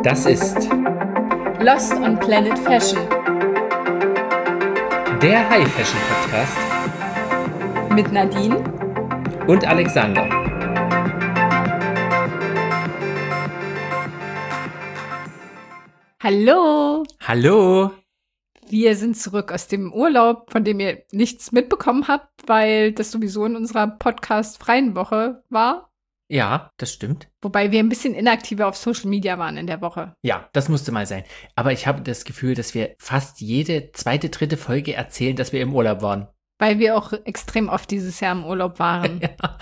Das ist Lost on Planet Fashion der High Fashion Podcast mit Nadine und Alexander. Hallo! Hallo! Wir sind zurück aus dem Urlaub, von dem ihr nichts mitbekommen habt, weil das sowieso in unserer Podcast-freien Woche war. Ja, das stimmt. Wobei wir ein bisschen inaktiver auf Social Media waren in der Woche. Ja, das musste mal sein. Aber ich habe das Gefühl, dass wir fast jede zweite, dritte Folge erzählen, dass wir im Urlaub waren. Weil wir auch extrem oft dieses Jahr im Urlaub waren.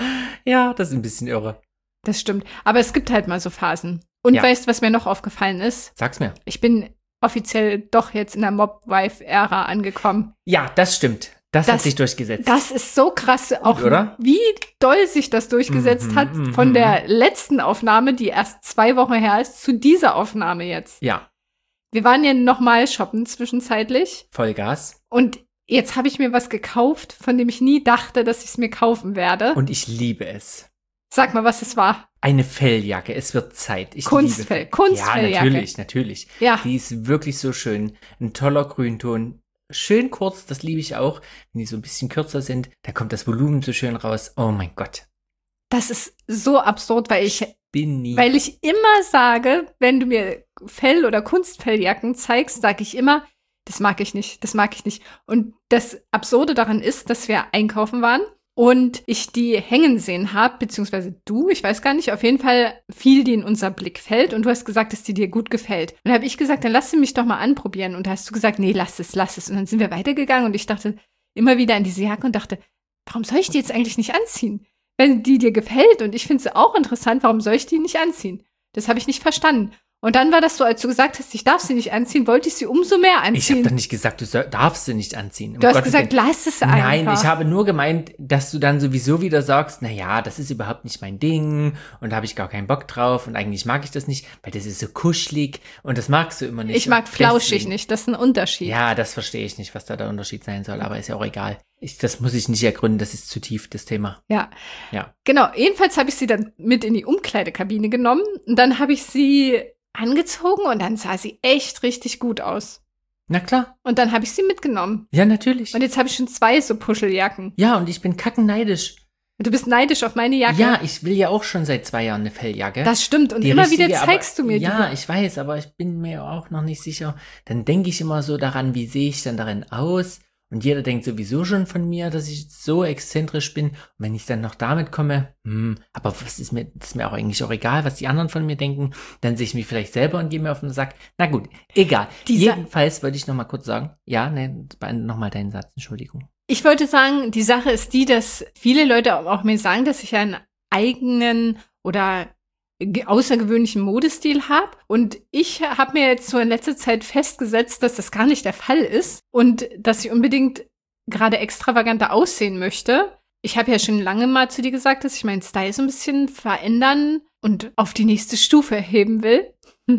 Ja, das ist ein bisschen irre. Das stimmt. Aber es gibt halt mal so Phasen. Und Ja. weißt du, was mir noch aufgefallen ist? Sag's mir. Ich bin offiziell doch jetzt in der Mob-Wife-Ära angekommen. Ja, das stimmt. Das hat sich durchgesetzt. Das ist so krass, auch oder? wie doll sich das durchgesetzt hat von der letzten Aufnahme, die erst 2 Wochen her ist, zu dieser Aufnahme jetzt. Ja, Wir waren ja nochmal shoppen zwischenzeitlich Vollgas. und jetzt habe ich mir was gekauft, von dem ich nie dachte, dass ich es mir kaufen werde. Und ich liebe es. Sag mal, was es war. Eine Felljacke. Es wird Zeit. Ich Kunstfell. liebe Kunstfelljacke. Ja, natürlich. Ja. Die ist wirklich so schön. Ein toller Grünton. Schön kurz, das liebe ich auch. Wenn die so ein bisschen kürzer sind, da kommt das Volumen so schön raus. Oh mein Gott. Das ist so absurd, weil ich Bin nie. Weil ich immer sage, wenn du mir Fell- oder Kunstfelljacken zeigst, sage ich immer, das mag ich nicht, das mag ich nicht. Und das Absurde daran ist, dass wir einkaufen waren und ich die hängen sehen habe, beziehungsweise du, ich weiß gar nicht, auf jeden Fall fiel die in unser Blickfeld und du hast gesagt, dass die dir gut gefällt. Und dann habe ich gesagt, dann lass sie mich doch mal anprobieren. Und da hast du gesagt, nee, lass es. Und dann sind wir weitergegangen und ich dachte immer wieder an diese Jacke und dachte, warum soll ich die jetzt eigentlich nicht anziehen? Wenn die dir gefällt und ich finde sie auch interessant, warum soll ich die nicht anziehen? Das habe ich nicht verstanden. Und dann war das so, als du gesagt hast, ich darf sie nicht anziehen, wollte ich sie umso mehr Ich habe anziehen. doch nicht gesagt, du darfst sie nicht anziehen. Um Du hast Gottes gesagt, Willen. lass es einfach. Nein, ich habe nur gemeint, dass du dann sowieso wieder sagst, na ja, das ist überhaupt nicht mein Ding und da habe ich gar keinen Bock drauf und eigentlich mag ich das nicht, weil das ist so kuschelig und das magst du immer nicht. Ich mag Und flauschig deswegen- nicht, das ist ein Unterschied. Ja, das verstehe ich nicht, was da der Unterschied sein soll, aber ist ja auch egal. Das muss ich nicht ergründen, das ist zu tief, das Thema. Ja. Ja. Genau, jedenfalls habe ich sie dann mit in die Umkleidekabine genommen und dann habe ich sie angezogen und dann sah sie echt richtig gut aus. Na klar, Und dann habe ich sie mitgenommen. ja natürlich. Und jetzt habe ich schon 2 so Puscheljacken. Ja, und ich bin kackenneidisch. Du bist neidisch auf meine Jacke. Ja, ich will ja auch schon seit 2 Jahren eine Felljacke. Das stimmt. Und Die immer richtige, wieder zeigst du mir Ja, die. ich weiß, aber ich bin mir auch noch nicht sicher. Dann denke ich immer so daran, wie sehe ich dann darin aus? Und jeder denkt sowieso schon von mir, dass ich so exzentrisch bin. Und wenn ich dann noch damit komme, aber was ist mir, das ist mir auch eigentlich auch egal, was die anderen von mir denken. Dann sehe ich mich vielleicht selber und gehe mir auf den Sack. Na gut, egal. Jedenfalls wollte ich noch mal kurz sagen, beende noch mal deinen Satz, Entschuldigung. Ich wollte sagen, die Sache ist die, dass viele Leute auch mir sagen, dass ich einen eigenen oder außergewöhnlichen Modestil habe. Und ich habe mir jetzt so in letzter Zeit festgesetzt, dass das gar nicht der Fall ist und dass ich unbedingt gerade extravaganter aussehen möchte. Ich habe ja schon lange mal zu dir gesagt, dass ich meinen Style so ein bisschen verändern und auf die nächste Stufe heben will.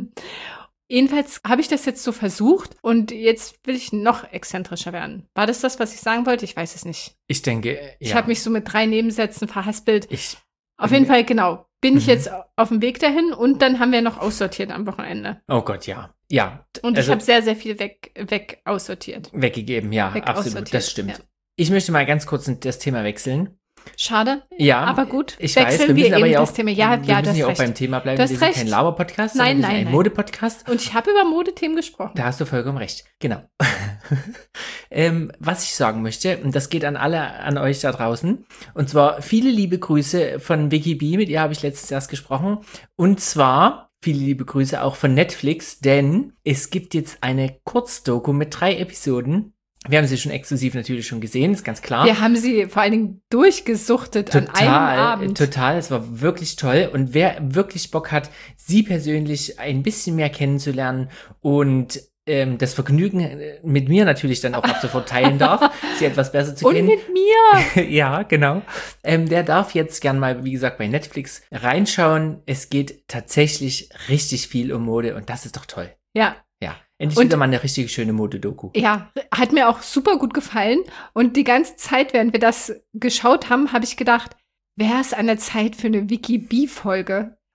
Jedenfalls habe ich das jetzt so versucht und jetzt will ich noch exzentrischer werden. War das, was ich sagen wollte? Ich weiß es nicht. Ich denke, Ich habe mich so mit 3 Nebensätzen verhaspelt. Ich Auf jeden Fall, genau. Bin ich jetzt auf dem Weg dahin und dann haben wir noch aussortiert am Wochenende. Oh Gott, ja. Ja. Und also ich habe sehr, sehr viel weg aussortiert. weggegeben, ja, Weg absolut. aussortiert, Das stimmt. ja. Ich möchte mal ganz kurz das Thema wechseln. Schade. Ja, Aber gut, ich weiß, wechseln wir müssen aber eben ja das auch, Thema. Ja, wir du müssen hast ja auch recht. beim Thema bleiben. Du hast Wir sind recht. kein Laber-Podcast, Nein, sondern wir sind nein, ein nein. Mode-Podcast. Und ich habe über Modethemen gesprochen. Da hast du vollkommen recht. Genau. Was ich sagen möchte, und das geht an euch da draußen, und zwar viele liebe Grüße von Vicky B, mit ihr habe ich letztens erst gesprochen, und zwar viele liebe Grüße auch von Netflix, denn es gibt jetzt eine Kurzdoku mit 3 Episoden. Wir haben sie schon exklusiv natürlich schon gesehen, ist ganz klar. Wir haben sie vor allen Dingen durchgesuchtet an einem Abend. Total, es war wirklich toll. Und wer wirklich Bock hat, sie persönlich ein bisschen mehr kennenzulernen und das Vergnügen mit mir natürlich dann auch ab sofort teilen darf, sie etwas besser zu Und kennen. mit mir. Ja, genau. Der darf jetzt gern mal, wie gesagt, bei Netflix reinschauen. Es geht tatsächlich richtig viel um Mode und das ist doch toll. Ja. Ja, endlich Und- wieder mal eine richtig schöne Mode-Doku. Ja, hat mir auch super gut gefallen. Und die ganze Zeit, während wir das geschaut haben, habe ich gedacht, wäre es an der Zeit für eine Wiki-B-Folge.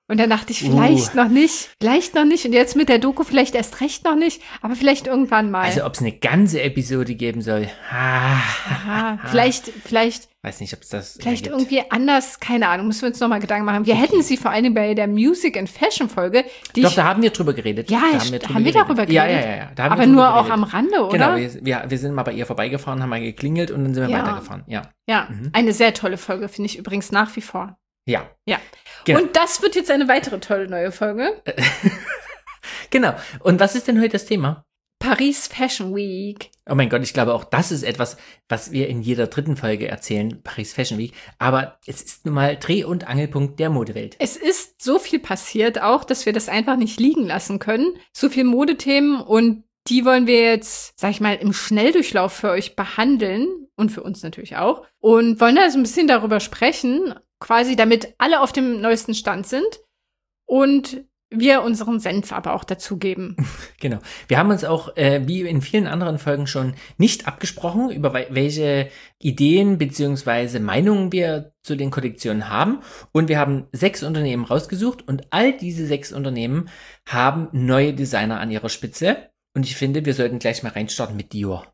Und dann dachte ich, vielleicht noch nicht. Und jetzt mit der Doku vielleicht erst recht noch nicht, aber vielleicht irgendwann mal. Also ob es eine ganze Episode geben soll. Vielleicht. Weiß nicht, ob es das Vielleicht irgendwie anders, keine Ahnung, müssen wir uns nochmal Gedanken machen. Wir hätten sie vor allem bei der Music and Fashion Folge. Doch, da haben wir drüber geredet. Ja, haben wir darüber geredet? Ja. Da haben aber wir nur geredet. auch am Rande, oder? Genau, wir sind mal bei ihr vorbeigefahren, haben mal geklingelt und dann sind wir weitergefahren. Ja, eine sehr tolle Folge, finde ich übrigens nach wie vor. Ja. Genau. Und das wird jetzt eine weitere tolle neue Folge. Genau. Und was ist denn heute das Thema? Paris Fashion Week. Oh mein Gott, ich glaube auch das ist etwas, was wir in jeder dritten Folge erzählen, Paris Fashion Week. Aber es ist nun mal Dreh- und Angelpunkt der Modewelt. Es ist so viel passiert auch, dass wir das einfach nicht liegen lassen können. So viel Modethemen und die wollen wir jetzt, sag ich mal, im Schnelldurchlauf für euch behandeln und für uns natürlich auch. Und wollen da so ein bisschen darüber sprechen, quasi damit alle auf dem neuesten Stand sind und wir unseren Senf aber auch dazugeben. Genau. Wir haben uns auch, wie in vielen anderen Folgen schon, nicht abgesprochen, über welche Ideen bzw. Meinungen wir zu den Kollektionen haben. Und wir haben 6 Unternehmen rausgesucht und all diese 6 Unternehmen haben neue Designer an ihrer Spitze. Und ich finde, wir sollten gleich mal reinstarten mit Dior.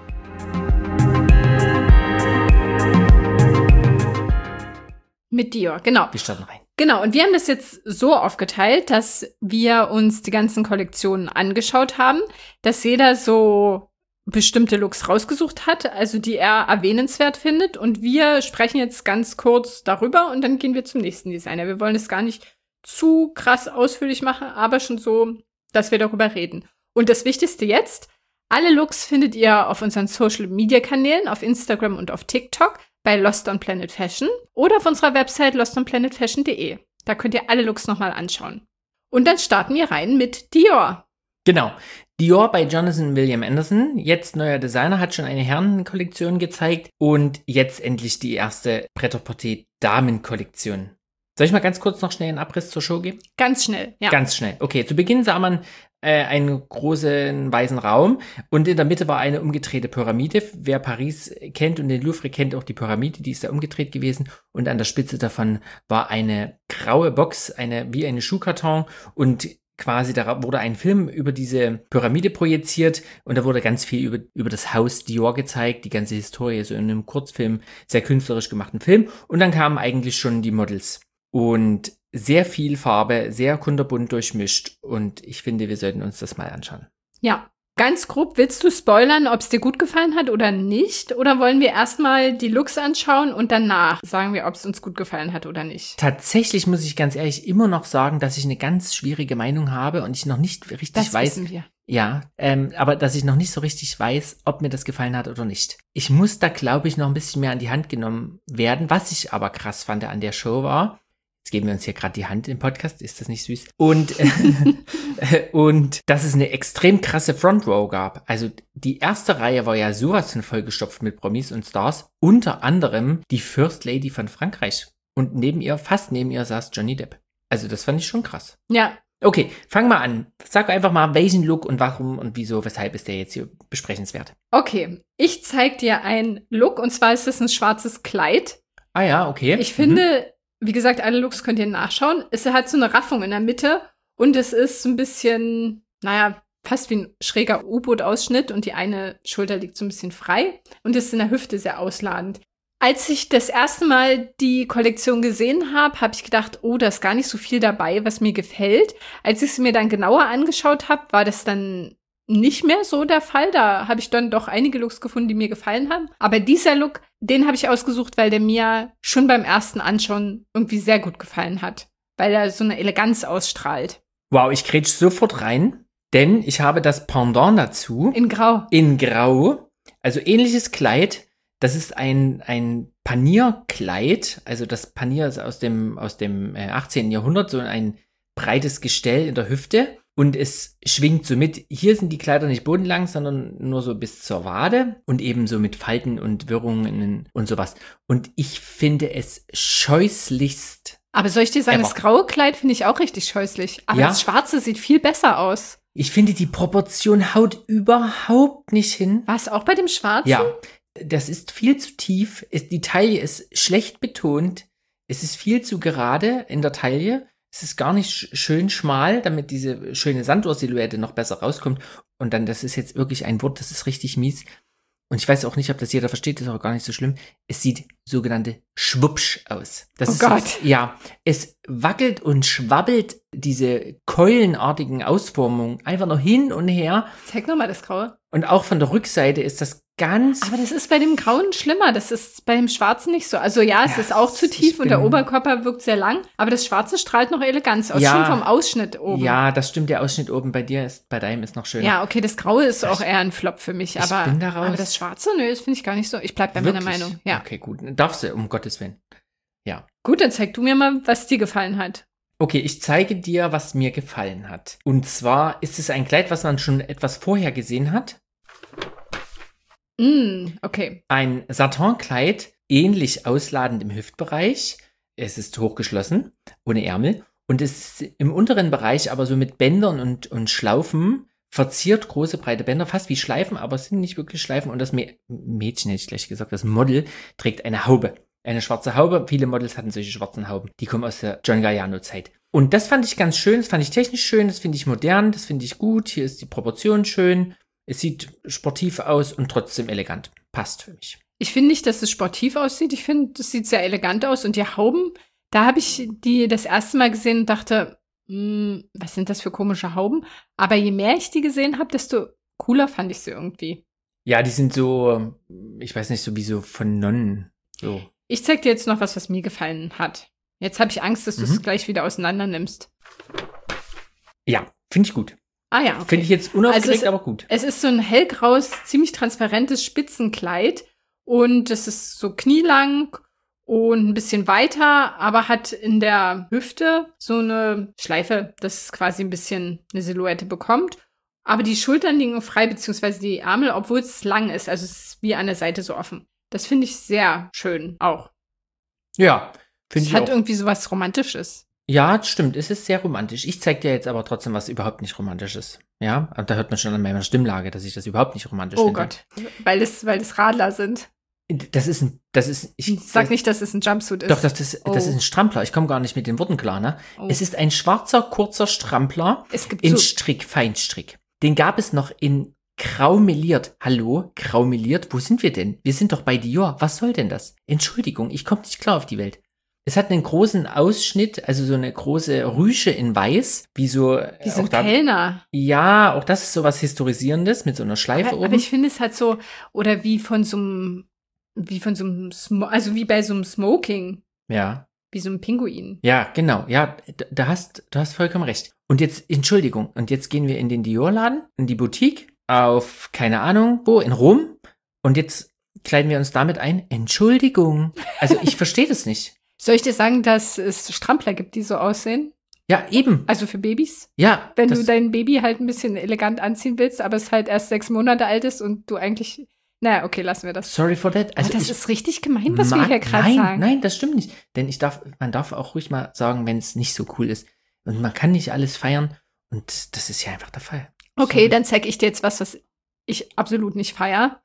Mit Dior, genau. Wir starten rein. Genau, und wir haben das jetzt so aufgeteilt, dass wir uns die ganzen Kollektionen angeschaut haben, dass jeder so bestimmte Looks rausgesucht hat, also die er erwähnenswert findet. Und wir sprechen jetzt ganz kurz darüber und dann gehen wir zum nächsten Designer. Wir wollen es gar nicht zu krass ausführlich machen, aber schon so, dass wir darüber reden. Und das Wichtigste jetzt, alle Looks findet ihr auf unseren Social-Media-Kanälen, auf Instagram und auf TikTok, bei Lost on Planet Fashion oder auf unserer Website lostonplanetfashion.de. Da könnt ihr alle Looks nochmal anschauen. Und dann starten wir rein mit Dior. Genau. Dior bei Jonathan William Anderson, jetzt neuer Designer, hat schon eine Herrenkollektion gezeigt und jetzt endlich die erste Pret-à-Porter-Damen-Kollektion. Soll ich mal ganz kurz noch schnell einen Abriss zur Show geben? Ganz schnell, ja. Ganz schnell. Okay, zu Beginn sah man einen großen weißen Raum und in der Mitte war eine umgedrehte Pyramide. Wer Paris kennt und den Louvre kennt auch die Pyramide, die ist da umgedreht gewesen und an der Spitze davon war eine graue Box, wie eine Schuhkarton und quasi da wurde ein Film über diese Pyramide projiziert und da wurde ganz viel über das Haus Dior gezeigt, die ganze Historie, so in einem Kurzfilm, sehr künstlerisch gemachten Film und dann kamen eigentlich schon die Models. Und sehr viel Farbe, sehr kunterbunt durchmischt. Und ich finde, wir sollten uns das mal anschauen. Ja, ganz grob, willst du spoilern, ob es dir gut gefallen hat oder nicht? Oder wollen wir erstmal die Looks anschauen und danach sagen wir, ob es uns gut gefallen hat oder nicht? Tatsächlich muss ich ganz ehrlich immer noch sagen, dass ich eine ganz schwierige Meinung habe und ich noch nicht richtig weiß. Das wissen wir. Ja, aber dass ich noch nicht so richtig weiß, ob mir das gefallen hat oder nicht. Ich muss da, glaube ich, noch ein bisschen mehr an die Hand genommen werden. Was ich aber krass fand an der Show war, jetzt geben wir uns hier gerade die Hand im Podcast, ist das nicht süß? Und, und dass es eine extrem krasse Front Row gab. Also die erste Reihe war ja sowas von vollgestopft mit Promis und Stars. Unter anderem die First Lady von Frankreich. Und fast neben ihr saß Johnny Depp. Also das fand ich schon krass. Ja. Okay, fang mal an. Sag einfach mal, welchen Look und warum und wieso, weshalb ist der jetzt hier besprechenswert? Okay, ich zeig dir einen Look und zwar ist es ein schwarzes Kleid. Ah ja, okay. Ich finde, wie gesagt, alle Looks könnt ihr nachschauen. Es hat so eine Raffung in der Mitte und es ist so ein bisschen, fast wie ein schräger U-Boot-Ausschnitt und die eine Schulter liegt so ein bisschen frei und ist in der Hüfte sehr ausladend. Als ich das erste Mal die Kollektion gesehen habe, habe ich gedacht, oh, da ist gar nicht so viel dabei, was mir gefällt. Als ich es mir dann genauer angeschaut habe, war das dann nicht mehr so der Fall. Da habe ich dann doch einige Looks gefunden, die mir gefallen haben. Aber dieser Look, den habe ich ausgesucht, weil der mir schon beim ersten Anschauen irgendwie sehr gut gefallen hat. Weil er so eine Eleganz ausstrahlt. Wow, ich grätsch sofort rein, denn ich habe das Pendant dazu. In Grau. In Grau. Also ähnliches Kleid. Das ist ein Panierkleid. Also das Panier ist aus dem 18. Jahrhundert, so ein breites Gestell in der Hüfte. Und es schwingt so mit. Hier sind die Kleider nicht bodenlang, sondern nur so bis zur Wade. Und eben so mit Falten und Wirrungen und sowas. Und ich finde es scheußlichst. Aber soll ich dir sagen, das graue Kleid finde ich auch richtig scheußlich. Aber das schwarze sieht viel besser aus. Ich finde, die Proportion haut überhaupt nicht hin. War es auch bei dem Schwarzen? Ja. Das ist viel zu tief. Die Taille ist schlecht betont. Es ist viel zu gerade in der Taille. Es ist gar nicht schön schmal, damit diese schöne Sanduhr-Silhouette noch besser rauskommt. Und dann, das ist jetzt wirklich ein Wort, das ist richtig mies. Und ich weiß auch nicht, ob das jeder versteht, das ist aber gar nicht so schlimm. Es sieht sogenannte schwuppsch aus. Das Oh ist Gott. Jetzt, ja, es wackelt und schwabbelt diese keulenartigen Ausformungen einfach noch hin und her. Zeig nochmal das Graue. Und auch von der Rückseite ist das ganz... Aber das ist bei dem Grauen schlimmer. Das ist bei dem Schwarzen nicht so. Also ja, es ist auch zu tief und der Oberkörper wirkt sehr lang. Aber das Schwarze strahlt noch Eleganz aus. Ja. Schon vom Ausschnitt oben. Ja, das stimmt. Der Ausschnitt oben bei deinem ist noch schöner. Ja, okay, das Graue ist auch eher ein Flop für mich. Aber, bin da raus. aber das Schwarze, nö, das finde ich gar nicht so. Ich bleib bei meiner Wirklich? Meinung. Ja. Okay, gut. Darfst du, um Gottes Willen. Ja. Gut, dann zeig du mir mal, was dir gefallen hat. Okay, ich zeige dir, was mir gefallen hat. Und zwar ist es ein Kleid, was man schon etwas vorher gesehen hat. Okay. Ein Satinkleid, ähnlich ausladend im Hüftbereich. Es ist hochgeschlossen, ohne Ärmel. Und es ist im unteren Bereich aber so mit Bändern und Schlaufen verziert, große, breite Bänder, fast wie Schleifen, aber es sind nicht wirklich Schleifen. Und das Mädchen, hätte ich gleich gesagt, das Model trägt eine Haube. Eine schwarze Haube. Viele Models hatten solche schwarzen Hauben. Die kommen aus der John Galliano-Zeit. Und das fand ich ganz schön. Das fand ich technisch schön. Das finde ich modern. Das finde ich gut. Hier ist die Proportion schön. Es sieht sportiv aus und trotzdem elegant. Passt für mich. Ich finde nicht, dass es sportiv aussieht. Ich finde, es sieht sehr elegant aus. Und die Hauben, da habe ich die das erste Mal gesehen und dachte, was sind das für komische Hauben? Aber je mehr ich die gesehen habe, desto cooler fand ich sie irgendwie. Ja, die sind so, ich weiß nicht, so wie so von Nonnen. So. Ich zeig dir jetzt noch was mir gefallen hat. Jetzt habe ich Angst, dass du es gleich wieder auseinander nimmst. Ja, finde ich gut. Ah ja, okay. Finde ich jetzt unaufgeregt, aber gut. Es ist so ein hellgraues, ziemlich transparentes Spitzenkleid. Und es ist so knielang und ein bisschen weiter, aber hat in der Hüfte so eine Schleife, dass es quasi ein bisschen eine Silhouette bekommt. Aber die Schultern liegen frei, beziehungsweise die Ärmel, obwohl es lang ist. Also es ist wie an der Seite so offen. Das finde ich sehr schön auch. Ja, finde ich auch. Es hat irgendwie so was Romantisches. Ja, das stimmt. Es ist sehr romantisch. Ich zeig dir jetzt aber trotzdem was überhaupt nicht Romantisches. Ja, und da hört man schon an meiner Stimmlage, dass ich das überhaupt nicht romantisch finde. Oh Gott, weil es Radler sind. Sag nicht, dass es ein Jumpsuit ist. Doch, das ist ein Strampler. Ich komme gar nicht mit den Worten klar, ne? Oh. Es ist ein schwarzer, kurzer Strampler in Strick, Feinstrick. Den gab es noch in grau meliert. Hallo? Grau meliert? Wo sind wir denn? Wir sind doch bei Dior. Was soll denn das? Entschuldigung, ich komme nicht klar auf die Welt. Es hat einen großen Ausschnitt, also so eine große Rüsche in weiß, wie so ein Kellner. Ja, auch das ist so was Historisierendes mit so einer Schleife oben. Aber ich finde es halt so, oder also wie bei so einem Smoking. Ja. Wie so ein Pinguin. Ja, genau. Ja, du hast vollkommen recht. Und jetzt, Entschuldigung, und jetzt gehen wir in den Dior-Laden, in die Boutique, auf, keine Ahnung, wo, in Rom. Und jetzt kleiden wir uns damit ein. Entschuldigung. Also ich verstehe das nicht. Soll ich dir sagen, dass es Strampler gibt, die so aussehen? Ja, eben. Also für Babys? Ja. Wenn du dein Baby halt ein bisschen elegant anziehen willst, aber es halt erst 6 Monate alt ist und du eigentlich... Naja, okay, lassen wir das. Sorry for that. Also das ist richtig gemein, was wir hier gerade sagen. Nein, das stimmt nicht. Denn man darf auch ruhig mal sagen, wenn es nicht so cool ist. Und man kann nicht alles feiern. Und das ist ja einfach der Fall. Okay, sorry. Dann zeige ich dir jetzt was ich absolut nicht feiere.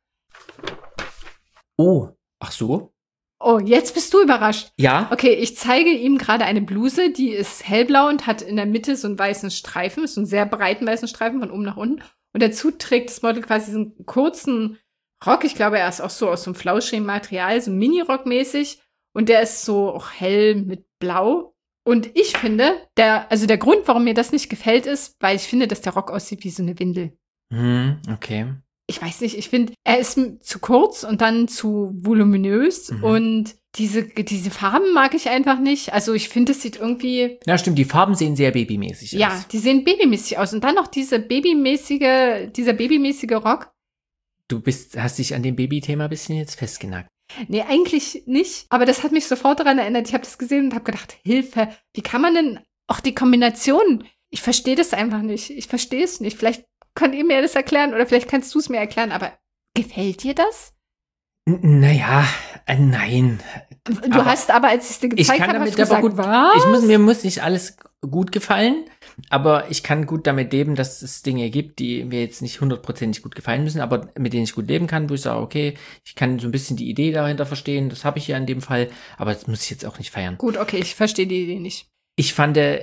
Oh, ach so? Oh, jetzt bist du überrascht. Ja. Okay, ich zeige ihm gerade eine Bluse, die ist hellblau und hat in der Mitte so einen weißen Streifen, so einen sehr breiten weißen Streifen von oben nach unten. Und dazu trägt das Model quasi so einen kurzen Rock. Ich glaube, er ist auch so aus so einem flauschigen Material, so Mini-Rock-mäßig. Und der ist so auch hell mit Blau. Und ich finde, der Grund, warum mir das nicht gefällt, ist, weil ich finde, dass der Rock aussieht wie so eine Windel. Okay. Ich weiß nicht, ich finde, er ist zu kurz und dann zu voluminös und diese Farben mag ich einfach nicht. Also ich finde, es sieht irgendwie... Ja, stimmt, die Farben sehen sehr babymäßig aus. Ja, die sehen babymäßig aus. Und dann noch dieser babymäßige Rock. Du hast dich an dem Babythema ein bisschen jetzt festgenagelt. Nee, eigentlich nicht. Aber das hat mich sofort daran erinnert. Ich habe das gesehen und habe gedacht, Hilfe, wie kann man denn auch die Kombination... Ich verstehe das einfach nicht. Ich verstehe es nicht. Vielleicht könnt ihr mir das erklären oder vielleicht kannst du es mir erklären, aber gefällt dir das? Naja, nein. Du hast aber, als ich es dir gezeigt habe, hast du gesagt, was? Mir muss nicht alles gut gefallen, aber ich kann gut damit leben, dass es Dinge gibt, die mir jetzt nicht 100% gut gefallen müssen, aber mit denen ich gut leben kann, wo ich sage, okay, ich kann so ein bisschen die Idee dahinter verstehen, das habe ich ja in dem Fall, aber das muss ich jetzt auch nicht feiern. Gut, okay, ich verstehe die Idee nicht. Ich fand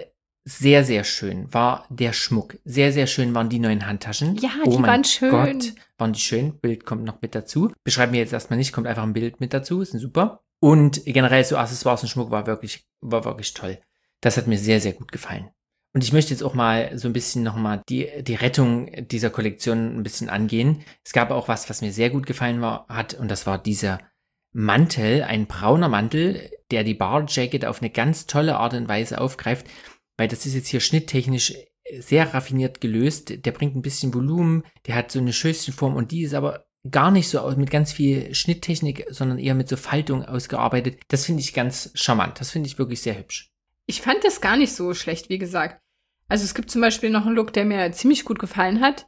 sehr, sehr schön war der Schmuck. Sehr, sehr schön waren die neuen Handtaschen. Ja, die waren schön. Gott, waren die schön. Bild kommt noch mit dazu. Beschreiben wir jetzt erstmal nicht, kommt einfach ein Bild mit dazu. Ist super. Und generell so Accessoires und Schmuck war wirklich toll. Das hat mir sehr, sehr gut gefallen. Und ich möchte jetzt auch mal so ein bisschen nochmal die Rettung dieser Kollektion ein bisschen angehen. Es gab auch was mir sehr gut gefallen hat. Und das war dieser Mantel, ein brauner Mantel, der die Bar Jacket auf eine ganz tolle Art und Weise aufgreift. Weil das ist jetzt hier schnitttechnisch sehr raffiniert gelöst. Der bringt ein bisschen Volumen, der hat so eine Schößchenform und die ist aber gar nicht so mit ganz viel Schnitttechnik, sondern eher mit so Faltung ausgearbeitet. Das finde ich ganz charmant. Das finde ich wirklich sehr hübsch. Ich fand das gar nicht so schlecht, wie gesagt. Also es gibt zum Beispiel noch einen Look, der mir ziemlich gut gefallen hat.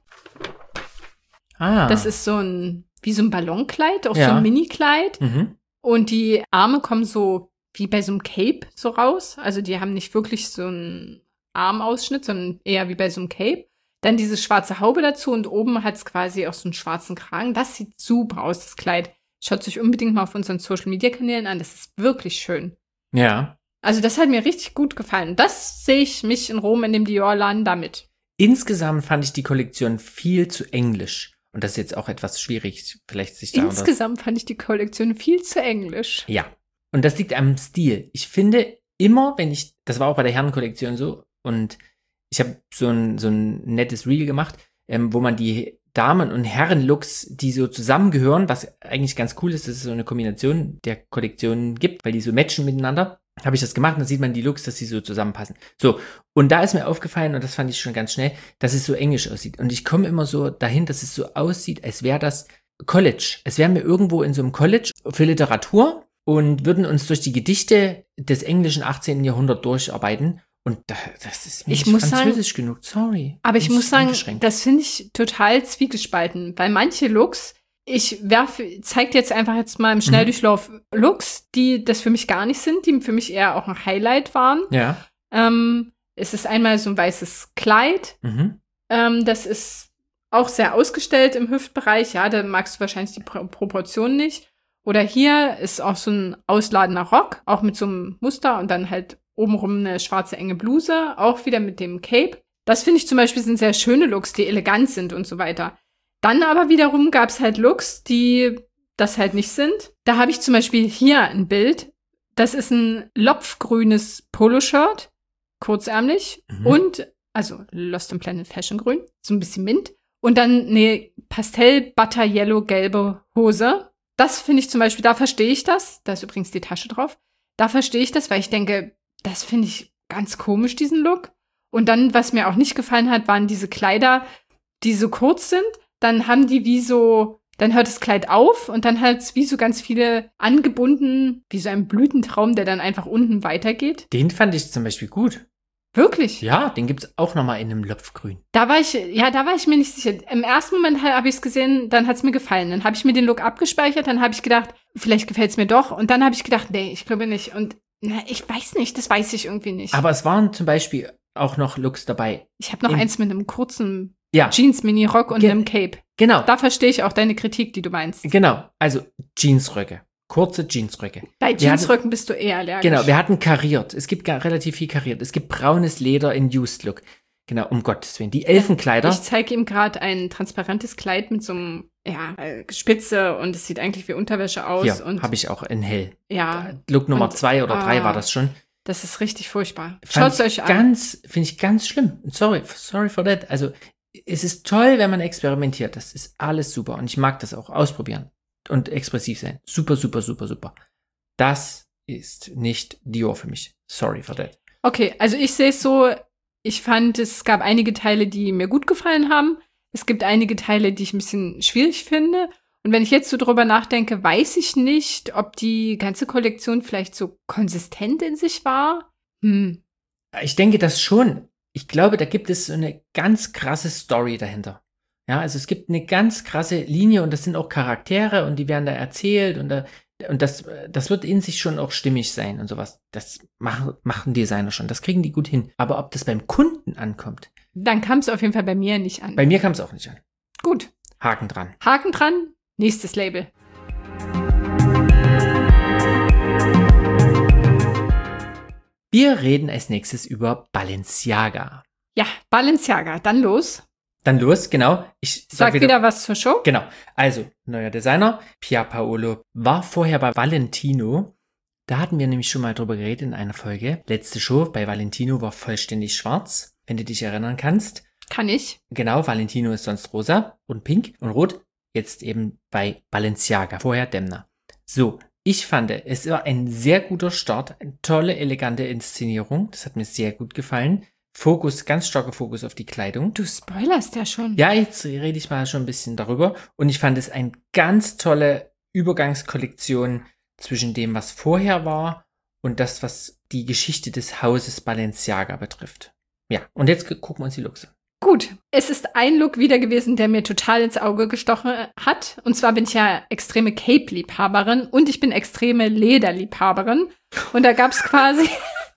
Das ist so wie so ein Ballonkleid, auch so ein Mini-Kleid. Mhm. Und die Arme kommen so wie bei so einem Cape so raus. Also die haben nicht wirklich so einen Armausschnitt, sondern eher wie bei so einem Cape. Dann diese schwarze Haube dazu und oben hat es quasi auch so einen schwarzen Kragen. Das sieht super aus, das Kleid. Schaut euch unbedingt mal auf unseren Social-Media-Kanälen an. Das ist wirklich schön. Ja. Also das hat mir richtig gut gefallen. Das sehe ich mich in Rom in dem Dior-Laden damit. Insgesamt fand ich die Kollektion viel zu englisch. Und das ist jetzt auch etwas schwierig, vielleicht sich da. Insgesamt fand ich die Kollektion viel zu englisch. Ja. Und das liegt am Stil. Ich finde immer, das war auch bei der Herrenkollektion so, und ich habe so ein nettes Reel gemacht, wo man die Damen- und Herren-Looks, die so zusammengehören, was eigentlich ganz cool ist, dass es so eine Kombination der Kollektionen gibt, weil die so matchen miteinander, habe ich das gemacht und dann sieht man die Looks, dass sie so zusammenpassen. So, und da ist mir aufgefallen, und das fand ich schon ganz schnell, dass es so englisch aussieht. Und ich komme immer so dahin, dass es so aussieht, als wäre das College. Es wären wir irgendwo in so einem College für Literatur und würden uns durch die Gedichte des englischen 18. Jahrhunderts durcharbeiten. Und das ist nicht französisch genug, sorry. Aber ich muss sagen, das finde ich total zwiegespalten. Weil manche Looks, zeigt jetzt mal im Schnelldurchlauf Looks, die das für mich gar nicht sind, die für mich eher auch ein Highlight waren. Ja. Es ist einmal so ein weißes Kleid. Das ist auch sehr ausgestellt im Hüftbereich. Ja, da magst du wahrscheinlich die Proportionen nicht. Oder hier ist auch so ein ausladender Rock, auch mit so einem Muster und dann halt obenrum eine schwarze enge Bluse, auch wieder mit dem Cape. Das finde ich zum Beispiel sind sehr schöne Looks, die elegant sind und so weiter. Dann aber wiederum gab es halt Looks, die das halt nicht sind. Da habe ich zum Beispiel hier ein Bild. Das ist ein lopfgrünes Poloshirt, kurzärmlich und, also Lost in Planet Fashion grün, so ein bisschen Mint. Und dann eine Pastell-Butter-Yellow-gelbe Hose. Das finde ich zum Beispiel, da verstehe ich das. Da ist übrigens die Tasche drauf. Da verstehe ich das, weil ich denke, das finde ich ganz komisch, diesen Look. Und dann, was mir auch nicht gefallen hat, waren diese Kleider, die so kurz sind. Dann haben die dann hört das Kleid auf und dann hat es wie so ganz viele angebunden, wie so ein Blütentraum, der dann einfach unten weitergeht. Den fand ich zum Beispiel gut. Wirklich? Ja, den gibt's auch nochmal in einem Lopfgrün. Da war ich mir nicht sicher. Im ersten Moment habe ich es gesehen, dann hat es mir gefallen. Dann habe ich mir den Look abgespeichert, dann habe ich gedacht, vielleicht gefällt es mir doch. Und dann habe ich gedacht, nee, ich glaube nicht. Und ich weiß nicht, das weiß ich irgendwie nicht. Aber es waren zum Beispiel auch noch Looks dabei. Ich habe noch eins mit einem kurzen Jeans-Mini-Rock und einem Cape. Genau. Da verstehe ich auch deine Kritik, die du meinst. Genau, also Jeansröcke. Kurze Jeansröcke. Bei Jeansröcken bist du eher allergisch. Genau, wir hatten kariert. Es gibt relativ viel kariert. Es gibt braunes Leder in Used Look. Genau, um Gottes Willen. Die Elfenkleider. Ich zeige ihm gerade ein transparentes Kleid mit so einem, Spitze und es sieht eigentlich wie Unterwäsche aus. Hier, habe ich auch in hell. Ja. Look Nummer 2 oder 3 war das schon. Das ist richtig furchtbar. Schaut es euch an. Finde ich ganz schlimm. Sorry for that. Also, es ist toll, wenn man experimentiert. Das ist alles super. Und ich mag das auch ausprobieren. Und expressiv sein. Super, super, super, super. Das ist nicht Dior für mich. Sorry for that. Okay, also ich sehe es so, ich fand, es gab einige Teile, die mir gut gefallen haben. Es gibt einige Teile, die ich ein bisschen schwierig finde. Und wenn ich jetzt so drüber nachdenke, weiß ich nicht, ob die ganze Kollektion vielleicht so konsistent in sich war. Ich denke das schon. Ich glaube, da gibt es so eine ganz krasse Story dahinter. Ja, also es gibt eine ganz krasse Linie und das sind auch Charaktere und die werden da erzählt und das wird in sich schon auch stimmig sein und sowas. Das machen Designer schon. Das kriegen die gut hin. Aber ob das beim Kunden ankommt? Dann kam es auf jeden Fall bei mir nicht an. Bei mir kam es auch nicht an. Gut. Haken dran. Haken dran. Nächstes Label. Wir reden als nächstes über Balenciaga. Ja, Balenciaga, dann los. Dann los, genau. Ich Sag wieder was zur Show. Genau. Also, neuer Designer, Pierpaolo, war vorher bei Valentino. Da hatten wir nämlich schon mal drüber geredet in einer Folge. Letzte Show bei Valentino war vollständig schwarz, wenn du dich erinnern kannst. Kann ich. Genau, Valentino ist sonst rosa und pink und rot. Jetzt eben bei Balenciaga, vorher Demna. So, ich fand, es war ein sehr guter Start, eine tolle, elegante Inszenierung. Das hat mir sehr gut gefallen. Ganz starker Fokus auf die Kleidung. Du spoilerst ja schon. Ja, jetzt rede ich mal schon ein bisschen darüber. Und ich fand es eine ganz tolle Übergangskollektion zwischen dem, was vorher war und das, was die Geschichte des Hauses Balenciaga betrifft. Ja, und jetzt gucken wir uns die Looks an. Gut, es ist ein Look wieder gewesen, der mir total ins Auge gestochen hat. Und zwar bin ich ja extreme Cape-Liebhaberin und ich bin extreme Lederliebhaberin. Und da gab es quasi...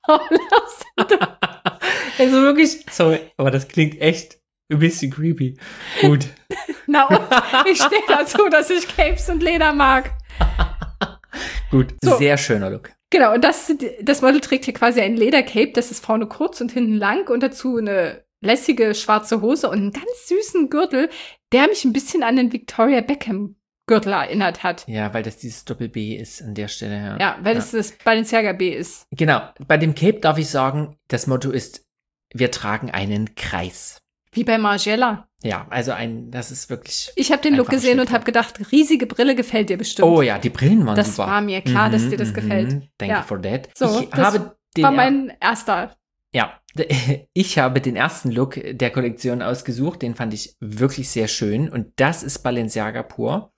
Also wirklich, sorry, aber das klingt echt ein bisschen creepy. Gut. Na und ich stehe dazu, dass ich Capes und Leder mag. Gut, so. Sehr schöner Look. Genau, und das Model trägt hier quasi ein Ledercape, das ist vorne kurz und hinten lang und dazu eine lässige schwarze Hose und einen ganz süßen Gürtel, der mich ein bisschen an den Victoria Beckham Gürtel erinnert hat. Ja, weil das dieses Doppel-B ist an der Stelle. Ja, weil das Balenciaga B ist. Genau, bei dem Cape darf ich sagen, das Motto ist, wir tragen einen Kreis. Wie bei Margiela. Ja, also das ist wirklich... Ich habe den Look gesehen und habe gedacht, riesige Brille gefällt dir bestimmt. Oh ja, die Brillen waren das super. Das war mir klar, dass dir das gefällt. Thank you for that. So, das war mein erster. Ja, ich habe den ersten Look der Kollektion ausgesucht, den fand ich wirklich sehr schön und das ist Balenciaga pur.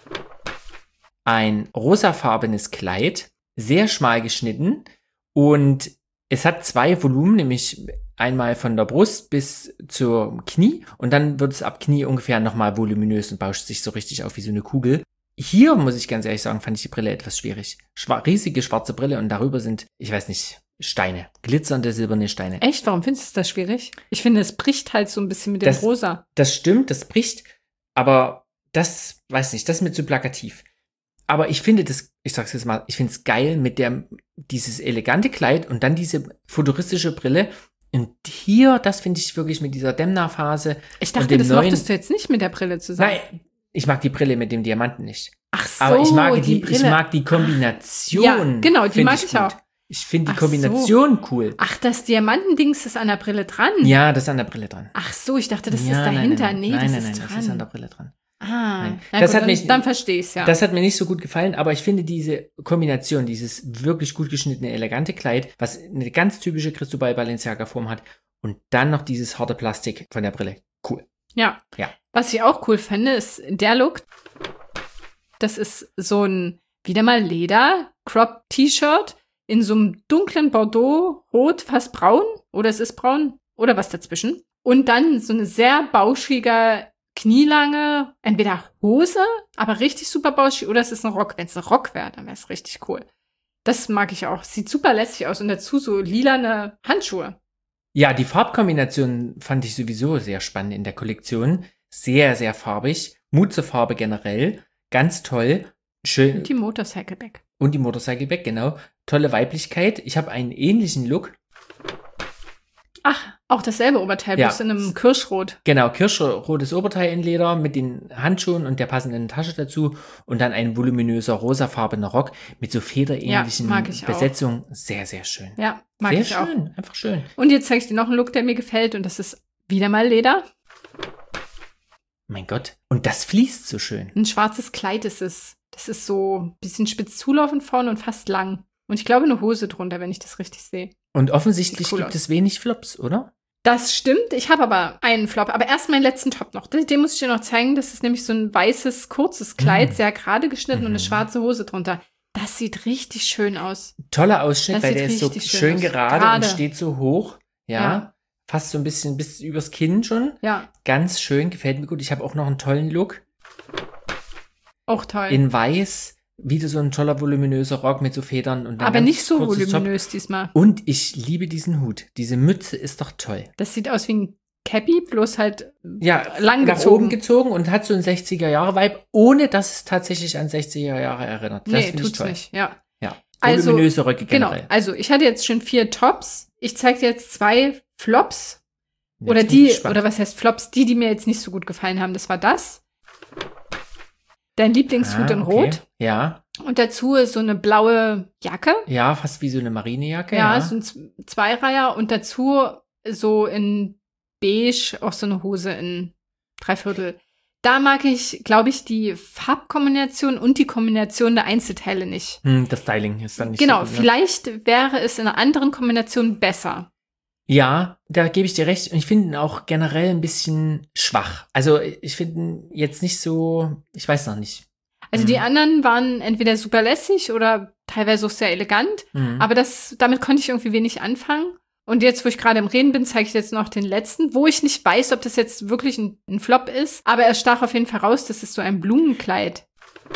Ein rosafarbenes Kleid, sehr schmal geschnitten und es hat 2 Volumen, nämlich einmal von der Brust bis zur Knie und dann wird es ab Knie ungefähr nochmal voluminös und bauscht sich so richtig auf wie so eine Kugel. Hier, muss ich ganz ehrlich sagen, fand ich die Brille etwas schwierig. Riesige schwarze Brille und darüber sind, ich weiß nicht, Steine. Glitzernde silberne Steine. Echt? Warum findest du das schwierig? Ich finde, es bricht halt so ein bisschen mit dem Rosa. Das stimmt, das bricht, aber das, weiß nicht, das ist mir zu plakativ. Aber ich finde ich sag's jetzt mal, ich finde es geil mit dieses elegante Kleid und dann diese futuristische Brille. Und hier, das finde ich wirklich mit dieser Demna-Phase. Ich dachte, das mochtest du jetzt nicht mit der Brille zusammen. Nein, ich mag die Brille mit dem Diamanten nicht. Ach so, aber ich mag die Kombination. Ja, genau, die mag ich auch. Ich finde die Kombination cool. Ach, das Diamantendings ist an der Brille dran? Ja, das ist an der Brille dran. Ach so, ich dachte, das ist dahinter. Nein, das ist an der Brille dran. Ah, dann verstehe ich es, ja. Das hat mir nicht so gut gefallen, aber ich finde diese Kombination, dieses wirklich gut geschnittene, elegante Kleid, was eine ganz typische Cristobal Balenciaga Form hat und dann noch dieses harte Plastik von der Brille. Cool. Ja. Was ich auch cool fände, ist der Look. Das ist so ein, wieder mal Leder-Crop-T-Shirt in so einem dunklen Bordeaux, rot, fast braun. Oder es ist braun. Oder was dazwischen. Und dann so eine sehr bauschige knielange, entweder Hose, aber richtig super bauschig, oder es ist ein Rock. Wenn es ein Rock wäre, dann wäre es richtig cool. Das mag ich auch. Sieht super lässig aus und dazu so lilane Handschuhe. Ja, die Farbkombination fand ich sowieso sehr spannend in der Kollektion. Sehr, sehr farbig. Mut zur Farbe generell. Ganz toll. Schön. Und die Motorcycle-Bag. Und die Motorcycle-Bag, genau. Tolle Weiblichkeit. Ich habe einen ähnlichen Look. Ach, auch dasselbe Oberteil, bloß in einem Kirschrot. Genau, kirschrotes Oberteil in Leder mit den Handschuhen und der passenden Tasche dazu und dann ein voluminöser rosafarbener Rock mit so federähnlichen Besetzung. Sehr, sehr schön. Ja, mag ich auch. Sehr schön, einfach schön. Und jetzt zeige ich dir noch einen Look, der mir gefällt und das ist wieder mal Leder. Mein Gott, und das fließt so schön. Ein schwarzes Kleid ist es. Das ist so ein bisschen spitz zulaufend vorne und fast lang. Und ich glaube eine Hose drunter, wenn ich das richtig sehe. Und offensichtlich gibt es wenig Flops, oder? Das stimmt. Ich habe aber einen Flop. Aber erst meinen letzten Top noch. Den muss ich dir noch zeigen. Das ist nämlich so ein weißes, kurzes Kleid, sehr gerade geschnitten und eine schwarze Hose drunter. Das sieht richtig schön aus. Toller Ausschnitt, weil der ist so schön gerade und steht so hoch. Ja. Fast so ein bisschen bis übers Kinn schon. Ja. Ganz schön, gefällt mir gut. Ich habe auch noch einen tollen Look. Auch toll. In weiß. Wieder so ein toller, voluminöser Rock mit so Federn. Und dann aber nicht so voluminös diesmal. Und ich liebe diesen Hut. Diese Mütze ist doch toll. Das sieht aus wie ein Cappy, bloß halt lang nach oben gezogen und hat so einen 60er-Jahre-Vibe, ohne dass es tatsächlich an 60er Jahre erinnert. Das finde ich toll. Nicht, ja. Also, voluminöse Röcke genau. generell. Also, ich hatte jetzt schon 4 Tops. Ich zeige dir jetzt 2 Flops. Jetzt Oder bin ich gespannt. oder was heißt Flops? Die mir jetzt nicht so gut gefallen haben. Das war das. Dein Lieblingshut in okay. Rot. Ja. Und dazu ist so eine blaue Jacke. Ja, fast wie so eine Marinejacke. Ja, Ja, so ein Zweireiher. Und dazu so in beige auch so eine Hose in 3/4. Da mag ich, glaube ich, die Farbkombination und die Kombination der Einzelteile nicht. Das Styling ist dann nicht Genau, so gut. Ne? vielleicht wäre es in einer anderen Kombination besser. Ja, da gebe ich dir recht. Und ich finde ihn auch generell ein bisschen schwach. Also ich finde ihn jetzt nicht so, ich weiß noch nicht. Also die anderen waren entweder super lässig oder teilweise auch sehr elegant. Mhm. Aber damit konnte ich irgendwie wenig anfangen. Und jetzt, wo ich gerade im Reden bin, zeige ich jetzt noch den letzten, wo ich nicht weiß, ob das jetzt wirklich ein Flop ist. Aber er stach auf jeden Fall raus, das ist so ein Blumenkleid.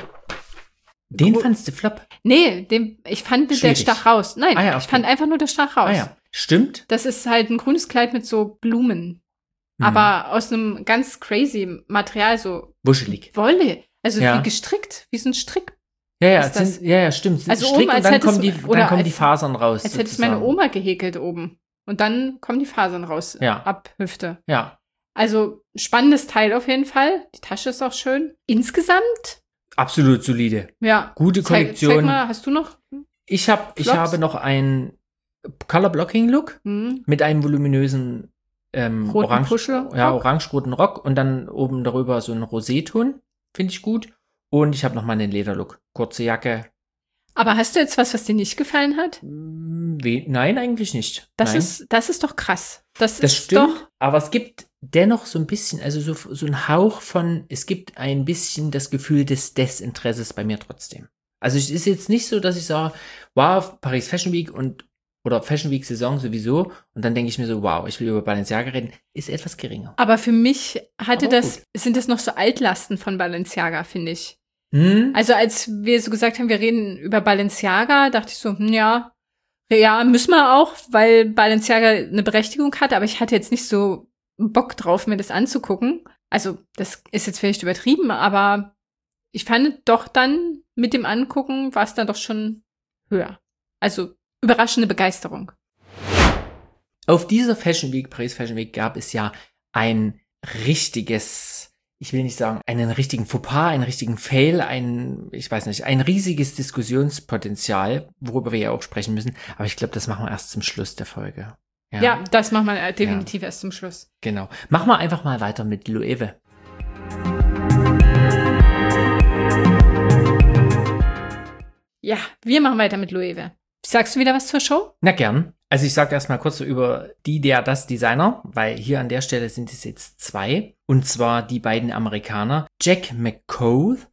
Den fandst du Flop? Nee, ich fand, der Schwierig. stach raus. Nein, Okay. ich fand einfach nur, der stach raus. Ja. Stimmt. Das ist halt ein grünes Kleid mit so Blumen. Aber aus einem ganz crazy Material, so Wuschelig. Wolle. Also Ja. wie gestrickt, wie so ein Strick. Ja, ist das. Stimmt. Also Strick oben, als und dann hättest kommen die, du- oder dann kommen die als- Fasern raus. Als hätte es meine sozusagen. Oma gehäkelt oben. Und dann kommen die Fasern raus. Ja. Ab Hüfte. Ja, Also spannendes Teil auf jeden Fall. Die Tasche ist auch schön. Insgesamt, absolut solide. ja. Gute Kollektion. Zeig mal, hast du noch? Ich Flops? habe noch einen Color Blocking Look Hm. mit einem voluminösen Roten Puschel-Rock. orange-roten Rock und dann oben darüber so einen Roséton. Finde ich gut. Und ich habe noch mal einen Lederlook. Kurze Jacke. Aber hast du jetzt was dir nicht gefallen hat? Nein, eigentlich nicht. Das Nein. ist doch krass. Das Das ist stimmt, doch. aber es gibt dennoch so ein bisschen, also so ein Hauch von, es gibt ein bisschen das Gefühl des Desinteresses bei mir trotzdem. Also es ist jetzt nicht so, dass ich sage, wow, Paris Fashion Week oder Fashion Week Saison sowieso und dann denke ich mir so, wow, ich will über Balenciaga reden, ist etwas geringer. Aber für mich Aber sind das noch so Altlasten von Balenciaga, finde ich. Hm? Also als wir so gesagt haben, wir reden über Balenciaga, dachte ich so, ja, müssen wir auch, weil Balenciaga eine Berechtigung hat, aber ich hatte jetzt nicht so Bock drauf, mir das anzugucken. Also das ist jetzt vielleicht übertrieben, aber ich fand doch dann mit dem Angucken war es dann doch schon höher. Also überraschende Begeisterung. Auf dieser Fashion Week, Paris Fashion Week, gab es ja ein richtiges, ich will nicht sagen, einen richtigen Fauxpas, einen richtigen Fail, ein riesiges Diskussionspotenzial, worüber wir ja auch sprechen müssen. Aber ich glaube, das machen wir erst zum Schluss der Folge. Ja, das machen wir definitiv erst zum Schluss. Genau. Machen wir einfach mal weiter mit Loewe. Ja, wir machen weiter mit Loewe. Sagst du wieder was zur Show? Na gern. Also ich sage erstmal kurz so über das Designer, weil hier an der Stelle sind es jetzt 2. Und zwar die beiden Amerikaner. Jack McCullough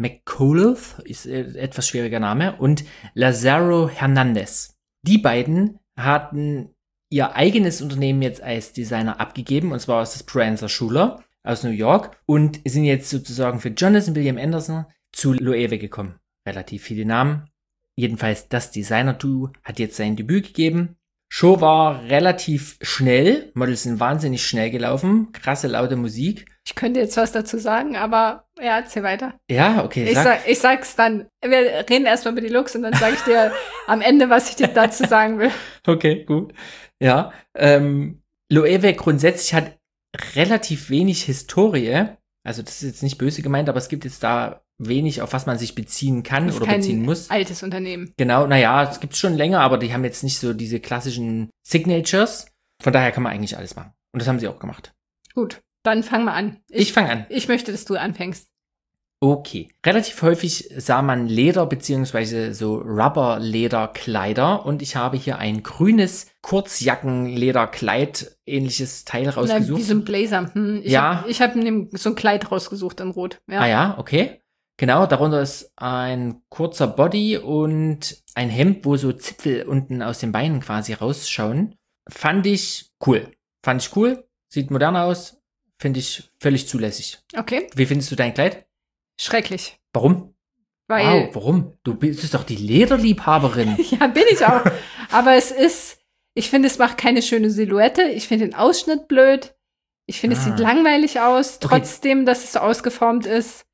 ist etwas schwieriger Name. Und Lazaro Hernandez. Die beiden hatten ihr eigenes Unternehmen jetzt als Designer abgegeben. Und zwar ist das Prancer Schuler aus New York. Und sind jetzt sozusagen für Jonathan William Anderson zu Loewe gekommen. Relativ viele Namen. Jedenfalls das Designer-Duo hat jetzt sein Debüt gegeben. Show war relativ schnell. Models sind wahnsinnig schnell gelaufen. Krasse, laute Musik. Ich könnte jetzt was dazu sagen, aber ja, erzähl weiter. Ja, okay. Ich sag's dann. Wir reden erstmal über die Looks und dann sage ich dir am Ende, was ich dir dazu sagen will. Okay, gut. Ja, Loewe grundsätzlich hat relativ wenig Historie. Also das ist jetzt nicht böse gemeint, aber es gibt jetzt da wenig, auf was man sich beziehen kann Das ist oder kein beziehen muss. altes Unternehmen. Genau, naja, es gibt's schon länger, aber die haben jetzt nicht so diese klassischen Signatures. Von daher kann man eigentlich alles machen. Und das haben sie auch gemacht. Gut, dann fang mal an. Ich fange an. Ich möchte, dass du anfängst. Okay. Relativ häufig sah man Leder beziehungsweise so Rubber-Lederkleider und ich habe hier ein grünes Kurzjacken-Lederkleid ähnliches Teil rausgesucht. Wie so ein Blazer. Ich hab so ein Kleid rausgesucht in Rot. Ja. Ah ja, okay. Genau, darunter ist ein kurzer Body und ein Hemd, wo so Zipfel unten aus den Beinen quasi rausschauen. Fand ich cool. Sieht modern aus. Finde ich völlig zulässig. Okay. Wie findest du dein Kleid? Schrecklich. Warum? Weil, Warum? Du bist doch die Lederliebhaberin. ja, bin ich auch. Aber ich finde, es macht keine schöne Silhouette. Ich finde den Ausschnitt blöd. Ich finde, es sieht langweilig aus, trotzdem, dass es so ausgeformt ist.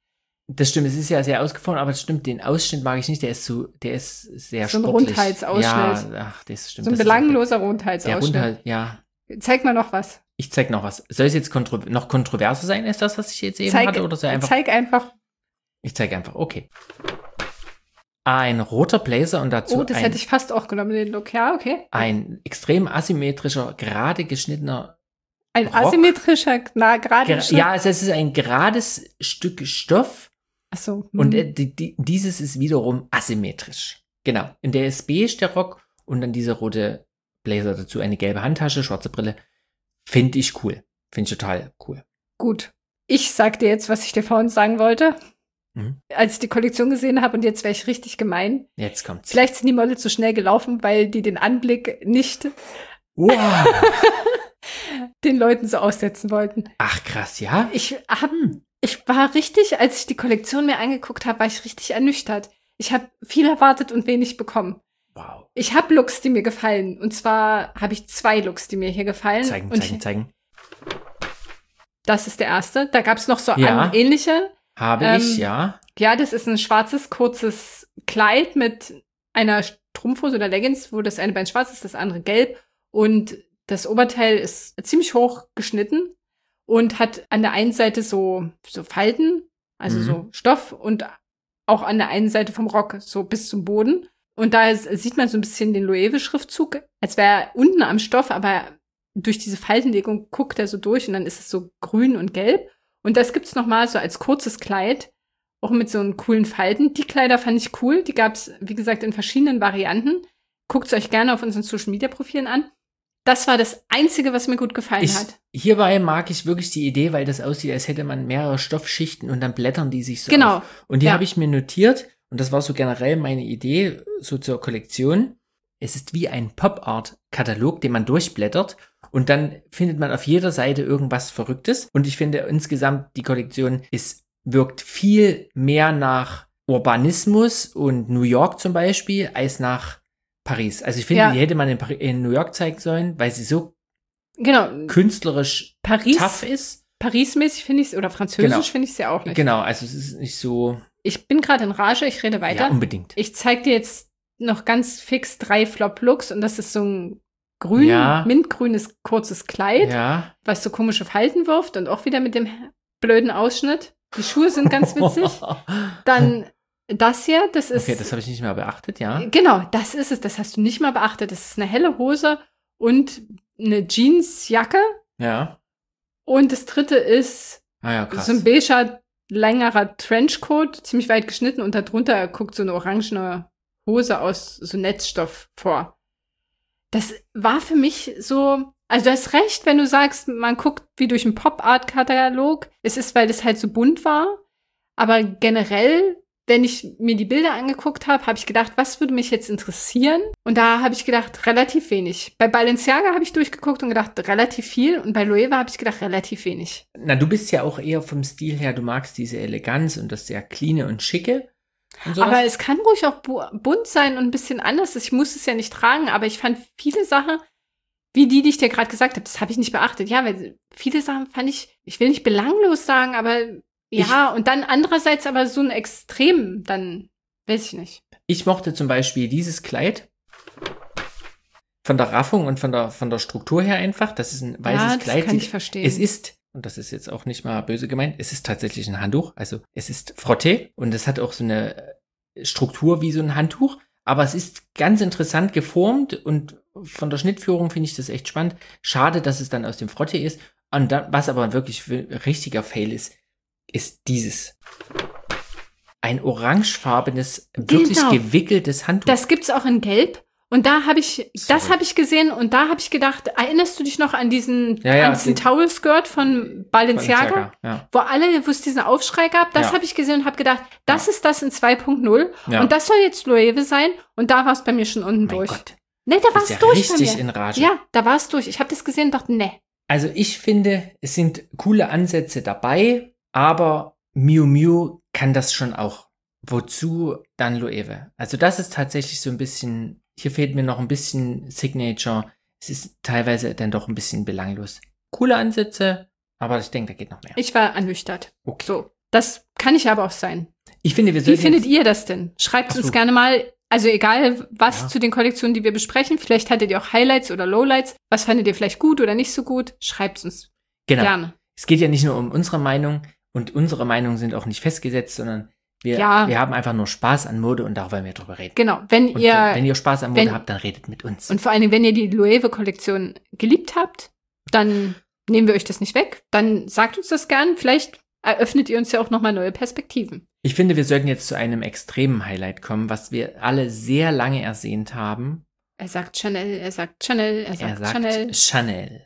Das stimmt, es ist ja sehr ausgefahren, aber das stimmt, den Ausschnitt mag ich nicht, der ist sehr So ein sportlich. Rundhalsausschnitt. Ja, ach, das stimmt. So ein das belangloser der Rundhalsausschnitt. Rundhals, ja. Zeig mal noch was. Ich zeig noch was. Soll es jetzt noch kontroverser sein, als das, was ich jetzt eben hatte? Oder soll einfach? Zeig einfach. Ich zeige einfach, okay. Ein roter Blazer und dazu das hätte ich fast auch genommen, den Look. Ja, okay. Ein extrem asymmetrischer, gerade geschnittener Ein Rock. asymmetrischer, gerade Ja, es ist ein gerades Stück Stoff. Ach so. Und dieses ist wiederum asymmetrisch. Genau. In der ist beige der Rock und dann dieser rote Blazer dazu, eine gelbe Handtasche, schwarze Brille. Finde ich cool. Finde ich total cool. Gut. Ich sag dir jetzt, was ich dir vorhin sagen wollte. Als ich die Kollektion gesehen habe, und jetzt wäre ich richtig gemein. Jetzt kommt's. Vielleicht sind die Models so schnell gelaufen, weil die den Anblick nicht den Leuten so aussetzen wollten. Ach, krass, ja? Ich war richtig, als ich die Kollektion mir angeguckt habe, war ich richtig ernüchtert. Ich habe viel erwartet und wenig bekommen. Wow. Ich habe Looks, die mir gefallen. Und zwar habe ich 2 Looks, die mir hier gefallen. Zeigen. Das ist der erste. Da gab es noch so ähnliche. Habe ich, ja. Ja, das ist ein schwarzes, kurzes Kleid mit einer Strumpfhose oder Leggings, wo das eine Bein schwarz ist, das andere gelb. Und das Oberteil ist ziemlich hoch geschnitten und hat an der einen Seite so Falten, also so Stoff, und auch an der einen Seite vom Rock so bis zum Boden. Und da sieht man so ein bisschen den Loewe-Schriftzug, als wäre er unten am Stoff, aber durch diese Faltenlegung guckt er so durch und dann ist es so grün und gelb. Und das gibt's noch mal so als kurzes Kleid, auch mit so einen coolen Falten. Die Kleider fand ich cool. Die gab's, wie gesagt, in verschiedenen Varianten. Guckt's euch gerne auf unseren Social-Media-Profilen an. Das war das Einzige, was mir gut gefallen hat. Hierbei mag ich wirklich die Idee, weil das aussieht, als hätte man mehrere Stoffschichten und dann blättern die sich so auf. Und die habe ich mir notiert und das war so generell meine Idee so zur Kollektion. Es ist wie ein Pop-Art-Katalog, den man durchblättert und dann findet man auf jeder Seite irgendwas Verrücktes. Und ich finde insgesamt die Kollektion wirkt viel mehr nach Urbanismus und New York zum Beispiel als nach Paris. Also ich finde, die hätte man in New York zeigen sollen, weil sie so künstlerisch tough ist. Paris-mäßig finde ich es, oder französisch finde ich es ja auch nicht. Genau, also es ist nicht so. Ich bin gerade in Rage, ich rede weiter. Ja, unbedingt. Ich zeige dir jetzt noch ganz fix 3 Flop-Looks und das ist so ein mintgrünes kurzes Kleid, was so komische Falten wirft und auch wieder mit dem blöden Ausschnitt. Die Schuhe sind ganz witzig. Dann das hier, das ist. Okay, das habe ich nicht mehr beachtet, ja. Genau, das ist es. Das hast du nicht mal beachtet. Das ist eine helle Hose und eine Jeansjacke. Ja. Und das dritte ist krass. so ein beiger, längerer Trenchcoat, ziemlich weit geschnitten und darunter guckt so eine orangene Hose aus so Netzstoff vor. Das war für mich so, also du hast recht, wenn du sagst, man guckt wie durch einen Pop-Art-Katalog. Es ist, weil das halt so bunt war. Aber generell, wenn ich mir die Bilder angeguckt habe, habe ich gedacht, was würde mich jetzt interessieren? Und da habe ich gedacht, relativ wenig. Bei Balenciaga habe ich durchgeguckt und gedacht, relativ viel. Und bei Loewe habe ich gedacht, relativ wenig. Na, du bist ja auch eher vom Stil her, du magst diese Eleganz und das sehr cleane und schicke. Und sowas. Aber es kann ruhig auch bunt sein und ein bisschen anders. Ich muss es ja nicht tragen, aber ich fand viele Sachen, wie die ich dir gerade gesagt habe, das habe ich nicht beachtet. Ja, weil viele Sachen fand ich will nicht belanglos sagen, aber und dann andererseits aber so ein Extrem, dann weiß ich nicht. Ich mochte zum Beispiel dieses Kleid von der Raffung und von der Struktur her einfach. Das ist ein weißes Kleid. Das kann ich verstehen. Es ist, und das ist jetzt auch nicht mal böse gemeint, es ist tatsächlich ein Handtuch. Also es ist Frotté und es hat auch so eine Struktur wie so ein Handtuch. Aber es ist ganz interessant geformt und von der Schnittführung finde ich das echt spannend. Schade, dass es dann aus dem Frotté ist. Und dann, was aber wirklich richtiger Fail ist dieses. Ein orangefarbenes, wirklich gewickeltes Handtuch. Das gibt's auch in Gelb. Und das habe ich gesehen und da habe ich gedacht, erinnerst du dich noch an diesen Towel-Skirt von Balenciaga? Wo es diesen Aufschrei gab? Das habe ich gesehen und habe gedacht, das ist das in 2.0 und das soll jetzt Loewe sein und da war es bei mir schon unten durch. Gott. Nee, da war es durch bei mir. Richtig in Rage. Ja, da war es durch. Ich habe das gesehen und dachte, nee. Also ich finde, es sind coole Ansätze dabei, aber Miu Miu kann das schon auch. Wozu dann Loewe? Also das ist tatsächlich so ein bisschen, hier fehlt mir noch ein bisschen Signature. Es ist teilweise dann doch ein bisschen belanglos. Coole Ansätze, aber ich denke, da geht noch mehr. Ich war ernüchtert. Okay. So, Das kann ich aber auch sein. Ich finde, wir Wie sollten findet ihr das denn? Schreibt Ach uns so. gerne mal. Schreibt Ach uns so. gerne mal, also egal was Ja. zu den Kollektionen, die wir besprechen. Vielleicht hattet ihr auch Highlights oder Lowlights. Was fandet ihr vielleicht gut oder nicht so gut? Schreibt's uns. Also egal was zu den Kollektionen, die wir besprechen. Vielleicht hattet ihr auch Highlights oder Lowlights. Was fandet ihr vielleicht gut oder nicht so gut? Schreibt's uns. Genau. Gerne. Es geht ja nicht nur um unsere Meinung und unsere Meinungen sind auch nicht festgesetzt, sondern wir haben einfach nur Spaß an Mode und da wollen wir drüber reden. Genau. Und wenn ihr Spaß an Mode habt, dann redet mit uns. Und vor allen Dingen, wenn ihr die Loewe-Kollektion geliebt habt, dann nehmen wir euch das nicht weg. Dann sagt uns das gern. Vielleicht eröffnet ihr uns ja auch nochmal neue Perspektiven. Ich finde, wir sollten jetzt zu einem extremen Highlight kommen, was wir alle sehr lange ersehnt haben. Er sagt Chanel, er sagt Chanel, er sagt Chanel. Chanel.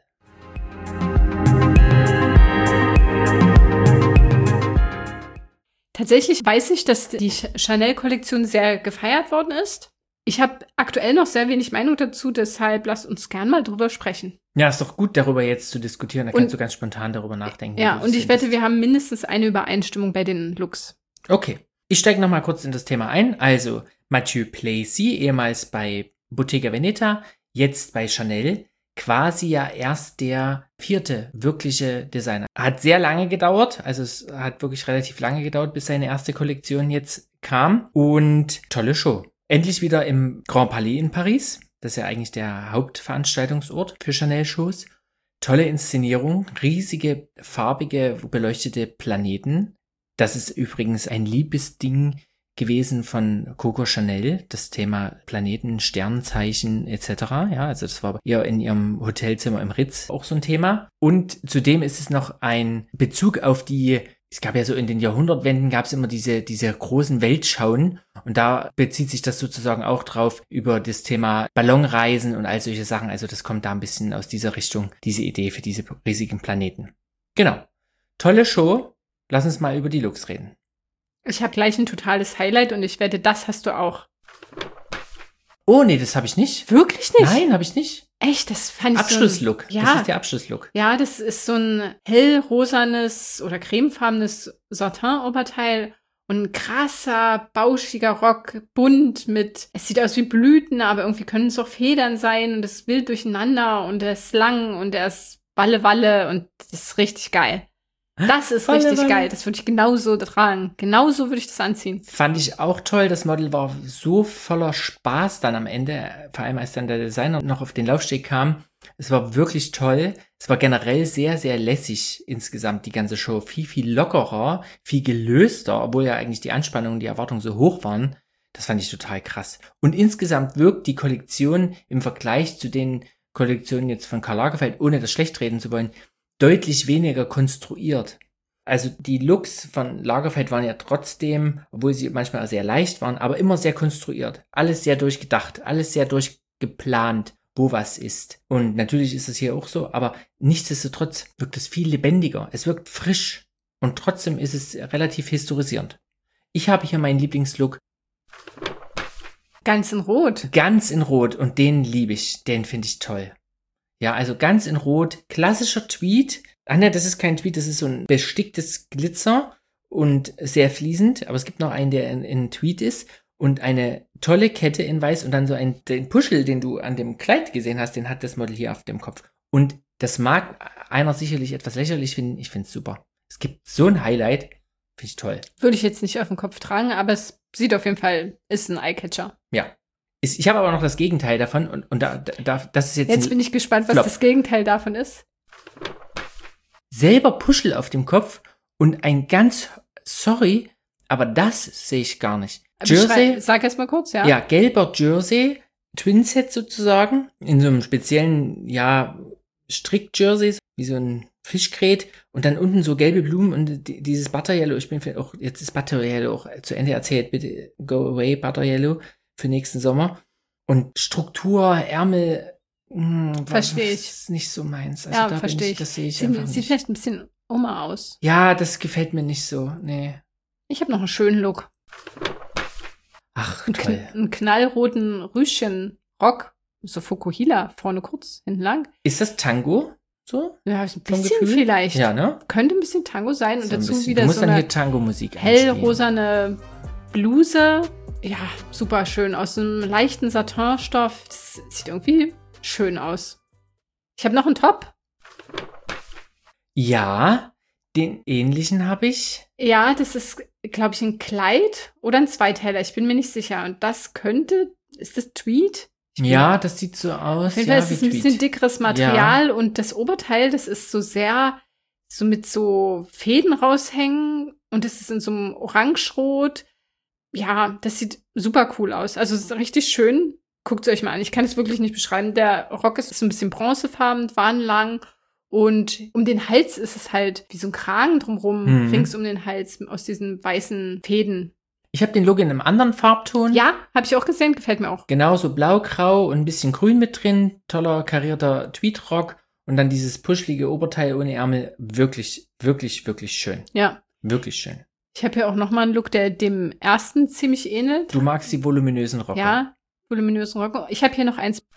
Tatsächlich weiß ich, dass die Chanel-Kollektion sehr gefeiert worden ist. Ich habe aktuell noch sehr wenig Meinung dazu, deshalb lasst uns gern mal drüber sprechen. Ja, ist doch gut, darüber jetzt zu diskutieren. Da kannst du ganz spontan darüber nachdenken. Ja, und ich wette, wir haben mindestens eine Übereinstimmung bei den Looks. Okay, ich steige noch mal kurz in das Thema ein. Also, Mathieu Plessis, ehemals bei Bottega Veneta, jetzt bei Chanel, quasi ja erst der 4. wirkliche Designer. Hat sehr lange gedauert, also es hat wirklich relativ lange gedauert, bis seine erste Kollektion jetzt kam. Und tolle Show. Endlich wieder im Grand Palais in Paris. Das ist ja eigentlich der Hauptveranstaltungsort für Chanel-Shows. Tolle Inszenierung, riesige, farbige, beleuchtete Planeten. Das ist übrigens ein Liebesding gewesen von Coco Chanel, das Thema Planeten, Sternzeichen etc. Ja, also das war eher in ihrem Hotelzimmer im Ritz auch so ein Thema. Und zudem ist es noch ein Bezug auf es gab ja so in den Jahrhundertwenden gab es immer diese großen Weltschauen und da bezieht sich das sozusagen auch drauf über das Thema Ballonreisen und all solche Sachen. Also das kommt da ein bisschen aus dieser Richtung, diese Idee für diese riesigen Planeten. Genau. Tolle Show. Lass uns mal über die Looks reden. Ich habe gleich ein totales Highlight und ich wette, das hast du auch. Oh, nee, das habe ich nicht. Wirklich nicht? Nein, habe ich nicht. Echt, das fand ich Abschlusslook. Ja. Das ist der Abschlusslook. Ja, das ist so ein hellrosanes oder cremefarbenes Satin-Oberteil und ein krasser, bauschiger Rock, bunt mit, es sieht aus wie Blüten, aber irgendwie können es auch Federn sein und es ist wild durcheinander und er ist lang und er ist Walle und das ist richtig geil. Das ist richtig geil. Das würde ich genauso tragen. Genauso würde ich das anziehen. Fand ich auch toll. Das Model war so voller Spaß dann am Ende, vor allem als dann der Designer noch auf den Laufsteg kam. Es war wirklich toll. Es war generell sehr, sehr lässig insgesamt, die ganze Show. Viel, viel lockerer, viel gelöster, obwohl ja eigentlich die Anspannung und die Erwartungen so hoch waren. Das fand ich total krass. Und insgesamt wirkt die Kollektion im Vergleich zu den Kollektionen jetzt von Karl Lagerfeld, ohne das schlecht reden zu wollen, deutlich weniger konstruiert. Also die Looks von Lagerfeld waren ja trotzdem, obwohl sie manchmal auch sehr leicht waren, aber immer sehr konstruiert. Alles sehr durchgedacht, alles sehr durchgeplant, wo was ist. Und natürlich ist es hier auch so, aber nichtsdestotrotz wirkt es viel lebendiger. Es wirkt frisch und trotzdem ist es relativ historisierend. Ich habe hier meinen Lieblingslook. Ganz in Rot. Ganz in Rot und den liebe ich, den finde ich toll. Ja, also ganz in Rot, klassischer Tweed. Ah ne, das ist kein Tweed, das ist so ein besticktes Glitzer und sehr fließend. Aber es gibt noch einen, der in Tweed ist und eine tolle Kette in Weiß und dann so den Puschel, den du an dem Kleid gesehen hast, den hat das Model hier auf dem Kopf. Und das mag einer sicherlich etwas lächerlich finden. Ich finde es super. Es gibt so ein Highlight. Finde ich toll. Würde ich jetzt nicht auf den Kopf tragen, aber es sieht auf jeden Fall, ist ein Eyecatcher. Ja. Ich habe aber noch das Gegenteil davon und das ist jetzt. Jetzt bin ich gespannt, was das Gegenteil davon ist. Selber Puschel auf dem Kopf und ein ganz, sorry, aber das sehe ich gar nicht. Jersey. Sag erst mal kurz, ja. Ja, gelber Jersey, Twinset sozusagen, in so einem speziellen, ja, Strick-Jersey, wie so ein Fischgrät und dann unten so gelbe Blumen und dieses Butter Yellow. Ich bin auch, jetzt ist Butter Yellow auch zu Ende erzählt, bitte go away, Butter Yellow. Für nächsten Sommer. Und Struktur, Ärmel, verstehe ich. Ist nicht so meins. Also ja, da verstehe ich. Das sehe ich einfach Sieht nicht. vielleicht ein bisschen Oma aus. Ja, das gefällt mir nicht so. Nee. Ich habe noch einen schönen Look. Ach, toll. Einen knallroten Rüschenrock. So Fukuhila, vorne kurz, hinten lang. Ist das Tango? So? Ja, ein bisschen vielleicht. Ja, ne? Könnte ein bisschen Tango sein. Und dazu wieder du musst so dann eine hier Tango-Musik hellrosane Bluse. Ja, super schön. Aus einem leichten Satinstoff. Das sieht irgendwie schön aus. Ich habe noch einen Top. Ja, Den ähnlichen habe ich. Ja, das ist, glaube ich, ein Kleid oder ein Zweiteiler. Ich bin mir nicht sicher. Und das ist das Tweed? Ja, das sieht so aus. Auf jeden Fall ist es ein bisschen dickeres Material und das Oberteil, das ist so sehr, so mit so Fäden raushängen und das ist in so einem Orangerot. Ja, das sieht super cool aus. Also es ist richtig schön. Guckt es euch mal an. Ich kann es wirklich nicht beschreiben. Der Rock ist so ein bisschen bronzefarben, fahnenlang. Und um den Hals ist es halt wie so ein Kragen drumrum, rings um den Hals aus diesen weißen Fäden. Ich habe den Look in einem anderen Farbton. Ja, habe ich auch gesehen, gefällt mir auch. Genau, so blau-grau und ein bisschen grün mit drin. Toller karierter Tweedrock. Und dann dieses puschelige Oberteil ohne Ärmel. Wirklich, wirklich, wirklich schön. Ja. Wirklich schön. Ich habe hier auch noch mal einen Look, der dem ersten ziemlich ähnelt. Du magst die voluminösen Rocker. Ja, voluminösen Rocker. Ich habe hier noch eins.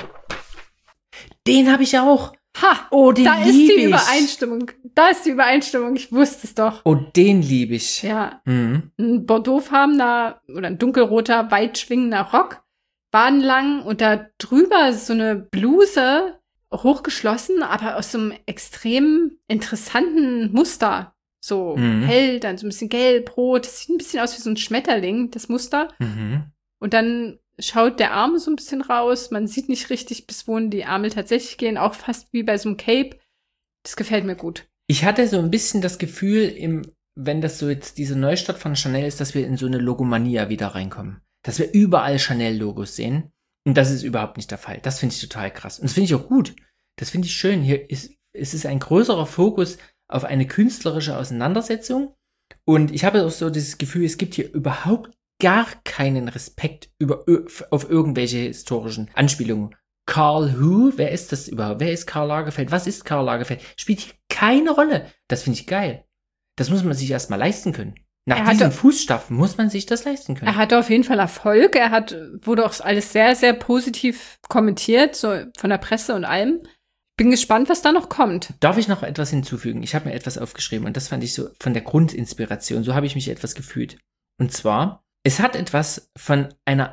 Den habe ich auch. Ha! Oh, den liebe ich. Da ist die Übereinstimmung. Da ist die Übereinstimmung. Ich wusste es doch. Oh, den liebe ich. Ja. Ein bordeauxfarbener oder ein dunkelroter, weit schwingender Rock. Wadenlang und da drüber so eine Bluse, hochgeschlossen, aber aus so einem extrem interessanten Muster. So hell, dann so ein bisschen gelb, rot. Das sieht ein bisschen aus wie so ein Schmetterling, das Muster. Und dann schaut der Arm so ein bisschen raus. Man sieht nicht richtig, bis wohin die Ärmel tatsächlich gehen. Auch fast wie bei so einem Cape. Das gefällt mir gut. Ich hatte so ein bisschen das Gefühl, wenn das so jetzt diese Neustart von Chanel ist, dass wir in so eine Logomania wieder reinkommen. Dass wir überall Chanel-Logos sehen. Und das ist überhaupt nicht der Fall. Das finde ich total krass. Und das finde ich auch gut. Das finde ich schön. Hier ist ein größerer Fokus auf eine künstlerische Auseinandersetzung. Und ich habe auch so das Gefühl, es gibt hier überhaupt gar keinen Respekt auf irgendwelche historischen Anspielungen. Karl Who? Wer ist das überhaupt? Wer ist Karl Lagerfeld? Was ist Karl Lagerfeld? Spielt hier keine Rolle. Das finde ich geil. Das muss man sich erstmal leisten können. Nach diesen Fußstapfen muss man sich das leisten können. Er hatte auf jeden Fall Erfolg. Wurde auch alles sehr, sehr positiv kommentiert, so von der Presse und allem. Bin gespannt, was da noch kommt. Darf ich noch etwas hinzufügen? Ich habe mir etwas aufgeschrieben und das fand ich so von der Grundinspiration. So habe ich mich etwas gefühlt. Und zwar, es hat etwas von einem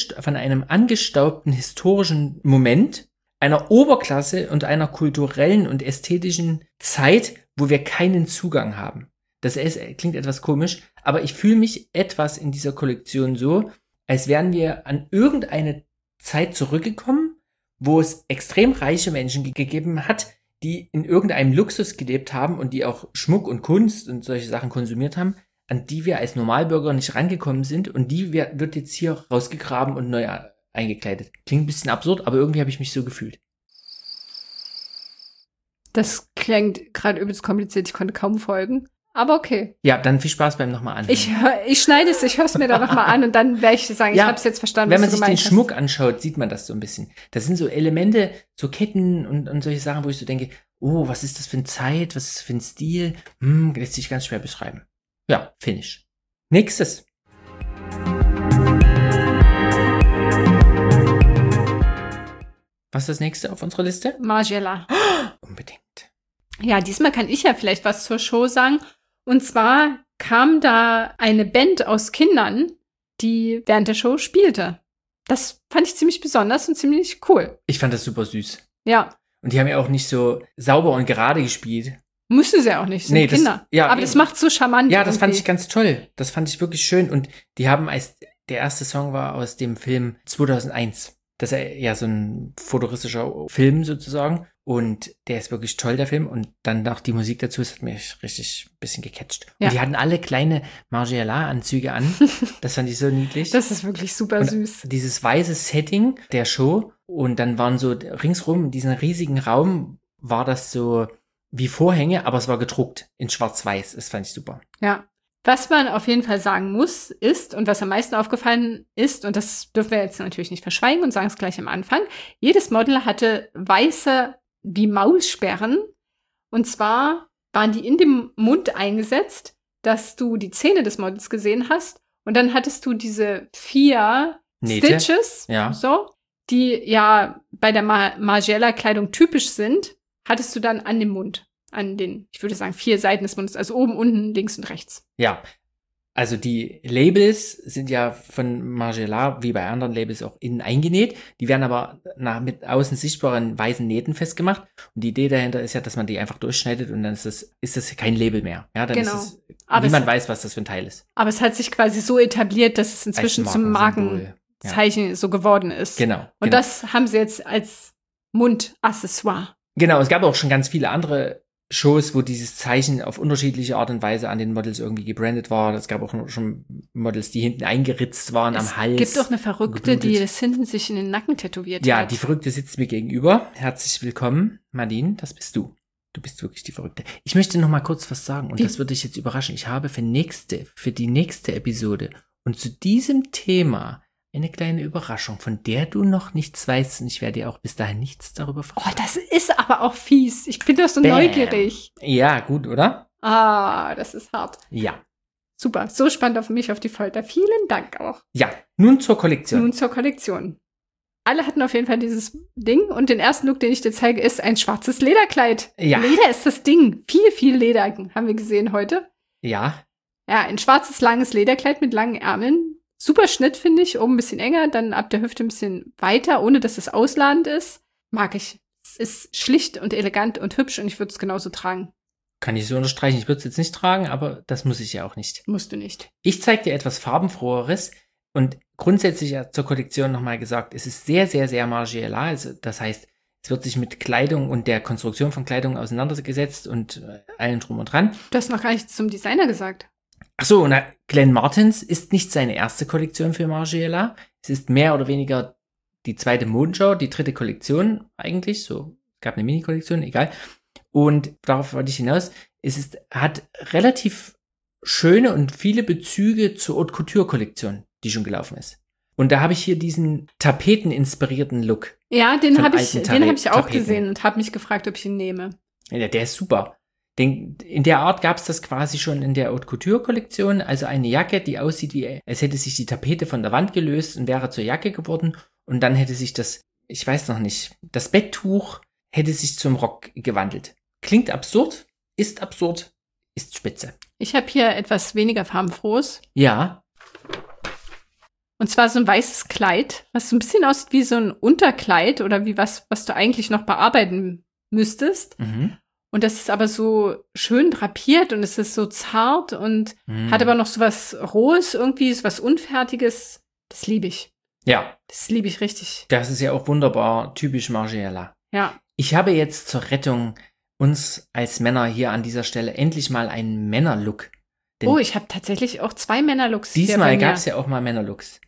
angestaubten historischen Moment, einer Oberklasse und einer kulturellen und ästhetischen Zeit, wo wir keinen Zugang haben. Das klingt etwas komisch, aber ich fühle mich etwas in dieser Kollektion so, als wären wir an irgendeine Zeit zurückgekommen, wo es extrem reiche Menschen gegeben hat, die in irgendeinem Luxus gelebt haben und die auch Schmuck und Kunst und solche Sachen konsumiert haben, an die wir als Normalbürger nicht rangekommen sind und die wird jetzt hier rausgegraben und neu eingekleidet. Klingt ein bisschen absurd, aber irgendwie habe ich mich so gefühlt. Das klingt gerade übelst kompliziert, ich konnte kaum folgen. Aber okay. Ja, dann viel Spaß beim nochmal anhören. Ich schneide es, ich höre es mir dann nochmal an und dann werde ich sagen, ich habe es jetzt verstanden, wenn man sich den Schmuck anschaut, sieht man das so ein bisschen. Das sind so Elemente, so Ketten und solche Sachen, wo ich so denke, oh, was ist das für eine Zeit, was ist das für ein Stil? Lässt sich ganz schwer beschreiben. Ja, Finish. Nächstes. Was ist das nächste auf unserer Liste? Margiela. Unbedingt. Ja, diesmal kann ich ja vielleicht was zur Show sagen. Und zwar kam da eine Band aus Kindern, die während der Show spielte. Das fand ich ziemlich besonders und ziemlich cool. Ich fand das super süß. Ja. Und die haben ja auch nicht so sauber und gerade gespielt. Müssen sie ja auch nicht, sind Kinder. Aber das macht so charmant. Ja, das fand ich ganz toll. Das fand ich wirklich schön. Und die haben der erste Song war aus dem Film 2001. Das ist ja so ein futuristischer Film sozusagen. Und der ist wirklich toll, der Film. Und dann noch die Musik dazu, das hat mich richtig ein bisschen gecatcht. Ja. Und die hatten alle kleine Margiela-Anzüge an. Das fand ich so niedlich. Das ist wirklich super süß. Dieses weiße Setting der Show. Und dann waren so ringsrum in diesem riesigen Raum war das so wie Vorhänge, aber es war gedruckt in schwarz-weiß. Das fand ich super. Ja. Was man auf jeden Fall sagen muss, ist, und was am meisten aufgefallen ist, und das dürfen wir jetzt natürlich nicht verschweigen und sagen es gleich am Anfang, jedes Model hatte weiße wie Maulsperren. Und zwar waren die in dem Mund eingesetzt, dass du die Zähne des Models gesehen hast. Und dann hattest du diese 4 Nähte. Stitches, so, die ja bei der Margiela-Kleidung typisch sind, hattest du dann an dem Mund. An den, ich würde sagen, 4 Seiten des Mundes, also oben, unten, links und rechts. Ja, Also die Labels sind ja von Margiela, wie bei anderen Labels, auch innen eingenäht. Die werden aber mit außen sichtbaren weißen Nähten festgemacht. Und die Idee dahinter ist ja, dass man die einfach durchschneidet und dann ist das kein Label mehr. Ja, dann Genau. ist es, Aber niemand weiß, was das für ein Teil ist. Aber es hat sich quasi so etabliert, dass es inzwischen zum Markenzeichen so geworden ist. Genau. Und das haben sie jetzt als Mundaccessoire. Genau, es gab auch schon ganz viele andere Shows, wo dieses Zeichen auf unterschiedliche Art und Weise an den Models irgendwie gebrandet war. Es gab auch schon Models, die hinten eingeritzt waren am Hals. Es gibt auch eine Verrückte, die das hinten sich in den Nacken tätowiert hat. Ja, die Verrückte sitzt mir gegenüber. Herzlich willkommen, Marlene, das bist du. Du bist wirklich die Verrückte. Ich möchte noch mal kurz was sagen und das würde dich jetzt überraschen. Ich habe für die nächste Episode und zu diesem Thema eine kleine Überraschung, von der du noch nichts weißt und ich werde dir auch bis dahin nichts darüber verraten. Oh, das ist aber auch fies. Ich bin doch so neugierig. Ja, gut, oder? Ah, das ist hart. Ja. Super, so spannend auf mich auf die Folter. Vielen Dank auch. Ja, nun zur Kollektion. Alle hatten auf jeden Fall dieses Ding und den ersten Look, den ich dir zeige, ist ein schwarzes Lederkleid. Ja. Leder ist das Ding. Viel Leder haben wir gesehen heute. Ja. Ja, ein schwarzes, langes Lederkleid mit langen Ärmeln. Super Schnitt, finde ich. Oben ein bisschen enger, dann ab der Hüfte ein bisschen weiter, ohne dass es ausladend ist. Mag ich. Es ist schlicht und elegant und hübsch und ich würde es genauso tragen. Kann ich so unterstreichen. Ich würde es jetzt nicht tragen, aber das muss ich ja auch nicht. Musst du nicht. Ich zeige dir etwas farbenfroheres und grundsätzlich ja zur Kollektion nochmal gesagt, es ist sehr, sehr, sehr Margiela. Also das heißt, es wird sich mit Kleidung und der Konstruktion von Kleidung auseinandergesetzt und allem drum und dran. Du hast noch gar nichts zum Designer gesagt. Ach so, Glenn Martens ist nicht seine erste Kollektion für Margiela. Es ist mehr oder weniger die zweite Modenschau, die dritte Kollektion eigentlich. So, es gab eine Mini-Kollektion, egal. Und darauf wollte ich hinaus. Hat relativ schöne und viele Bezüge zur Haute Couture-Kollektion, die schon gelaufen ist. Und da habe ich hier diesen tapeteninspirierten Look. Ja, den habe ich auch Tapeten gesehen und habe mich gefragt, ob ich ihn nehme. Ja, der ist super. In der Art gab es das quasi schon in der Haute Couture Kollektion, also eine Jacke, die aussieht wie, als hätte sich die Tapete von der Wand gelöst und wäre zur Jacke geworden und dann hätte sich das Betttuch hätte sich zum Rock gewandelt. Klingt absurd, ist spitze. Ich habe hier etwas weniger farbenfrohes. Ja. Und zwar so ein weißes Kleid, was so ein bisschen aussieht wie so ein Unterkleid oder wie was du eigentlich noch bearbeiten müsstest. Mhm. Und das ist aber so schön drapiert und es ist so zart und hat aber noch so was Rohes irgendwie, so was Unfertiges. Das liebe ich. Ja. Das liebe ich richtig. Das ist ja auch wunderbar typisch Margiela. Ja. Ich habe jetzt zur Rettung uns als Männer hier an dieser Stelle endlich mal einen Männerlook. Oh, ich habe tatsächlich auch 2 Männerlooks. Diesmal gab es ja auch mal Männerlooks.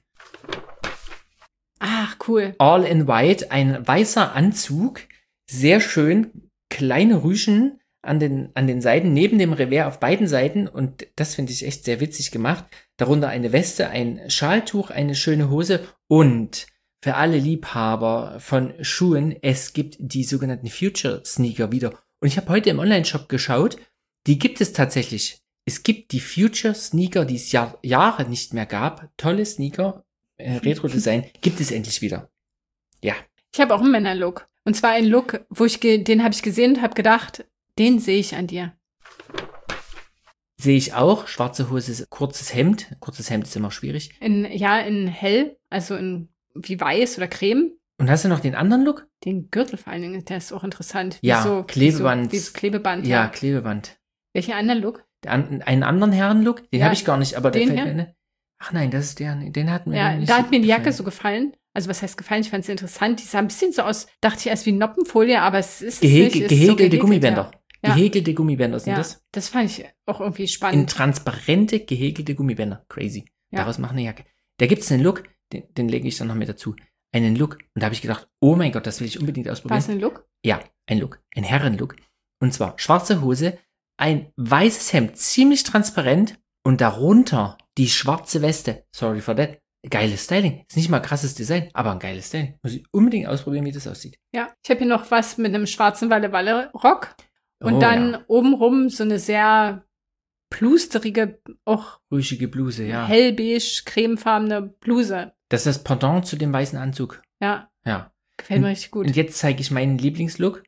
Ach, cool. All in White, ein weißer Anzug, sehr schön, kleine Rüschen an den Seiten, neben dem Revers auf beiden Seiten und das finde ich echt sehr witzig gemacht. Darunter eine Weste, ein Schaltuch, eine schöne Hose und für alle Liebhaber von Schuhen, es gibt die sogenannten Future Sneaker wieder. Und ich habe heute im Online-Shop geschaut, die gibt es tatsächlich. Es gibt die Future Sneaker, die es Jahre nicht mehr gab. Tolle Sneaker, Retro-Design, gibt es endlich wieder. Ja. Ich habe auch einen Männerlook. Und zwar einen Look, den habe ich gesehen und habe gedacht, den sehe ich an dir. Sehe ich auch. Schwarze Hose, kurzes Hemd. Kurzes Hemd ist immer schwierig. In hell, also in wie weiß oder creme. Und hast du noch den anderen Look? Den Gürtel vor allen Dingen, der ist auch interessant. Ja, Klebeband. Wie so Klebeband. Ja, Klebeband. Welchen anderen Look? Einen anderen Herrenlook? Den habe ich gar nicht, aber den der fällt mir. Ach nein, das ist den hat mir ja, nicht da so hat mir die Jacke gefallen. so gefallen. Also was heißt gefallen? Ich fand sie interessant. Die sah ein bisschen so aus, dachte ich erst wie Noppenfolie, aber es ist Gehäkelte Gummibänder. Ja. Gehäkelte Gummibänder sind ja, das. Das fand ich auch irgendwie In spannend. transparente gehäkelte Gummibänder. Crazy. Ja. Daraus machen eine Jacke. Da gibt es einen Look, den lege ich dann noch mit dazu. Einen Look. Und da habe ich gedacht, oh mein Gott, das will ich unbedingt ausprobieren. War es ein Look? Ja, ein Look. Ein Herrenlook. Und zwar schwarze Hose, ein weißes Hemd, ziemlich transparent und darunter die schwarze Weste. Sorry for that. Geiles Styling. Ist nicht mal krasses Design, aber ein geiles Styling. Muss ich unbedingt ausprobieren, wie das aussieht. Ja, ich habe hier noch was mit einem schwarzen Walle-Walle-Rock und Oh, dann ja. obenrum so eine sehr plusterige, auch Ruhige Bluse, ja. hellbeige, cremefarbene Bluse. Das ist das Pendant zu dem weißen Anzug. Ja, Ja. gefällt mir richtig gut. Und jetzt zeige ich meinen Lieblingslook.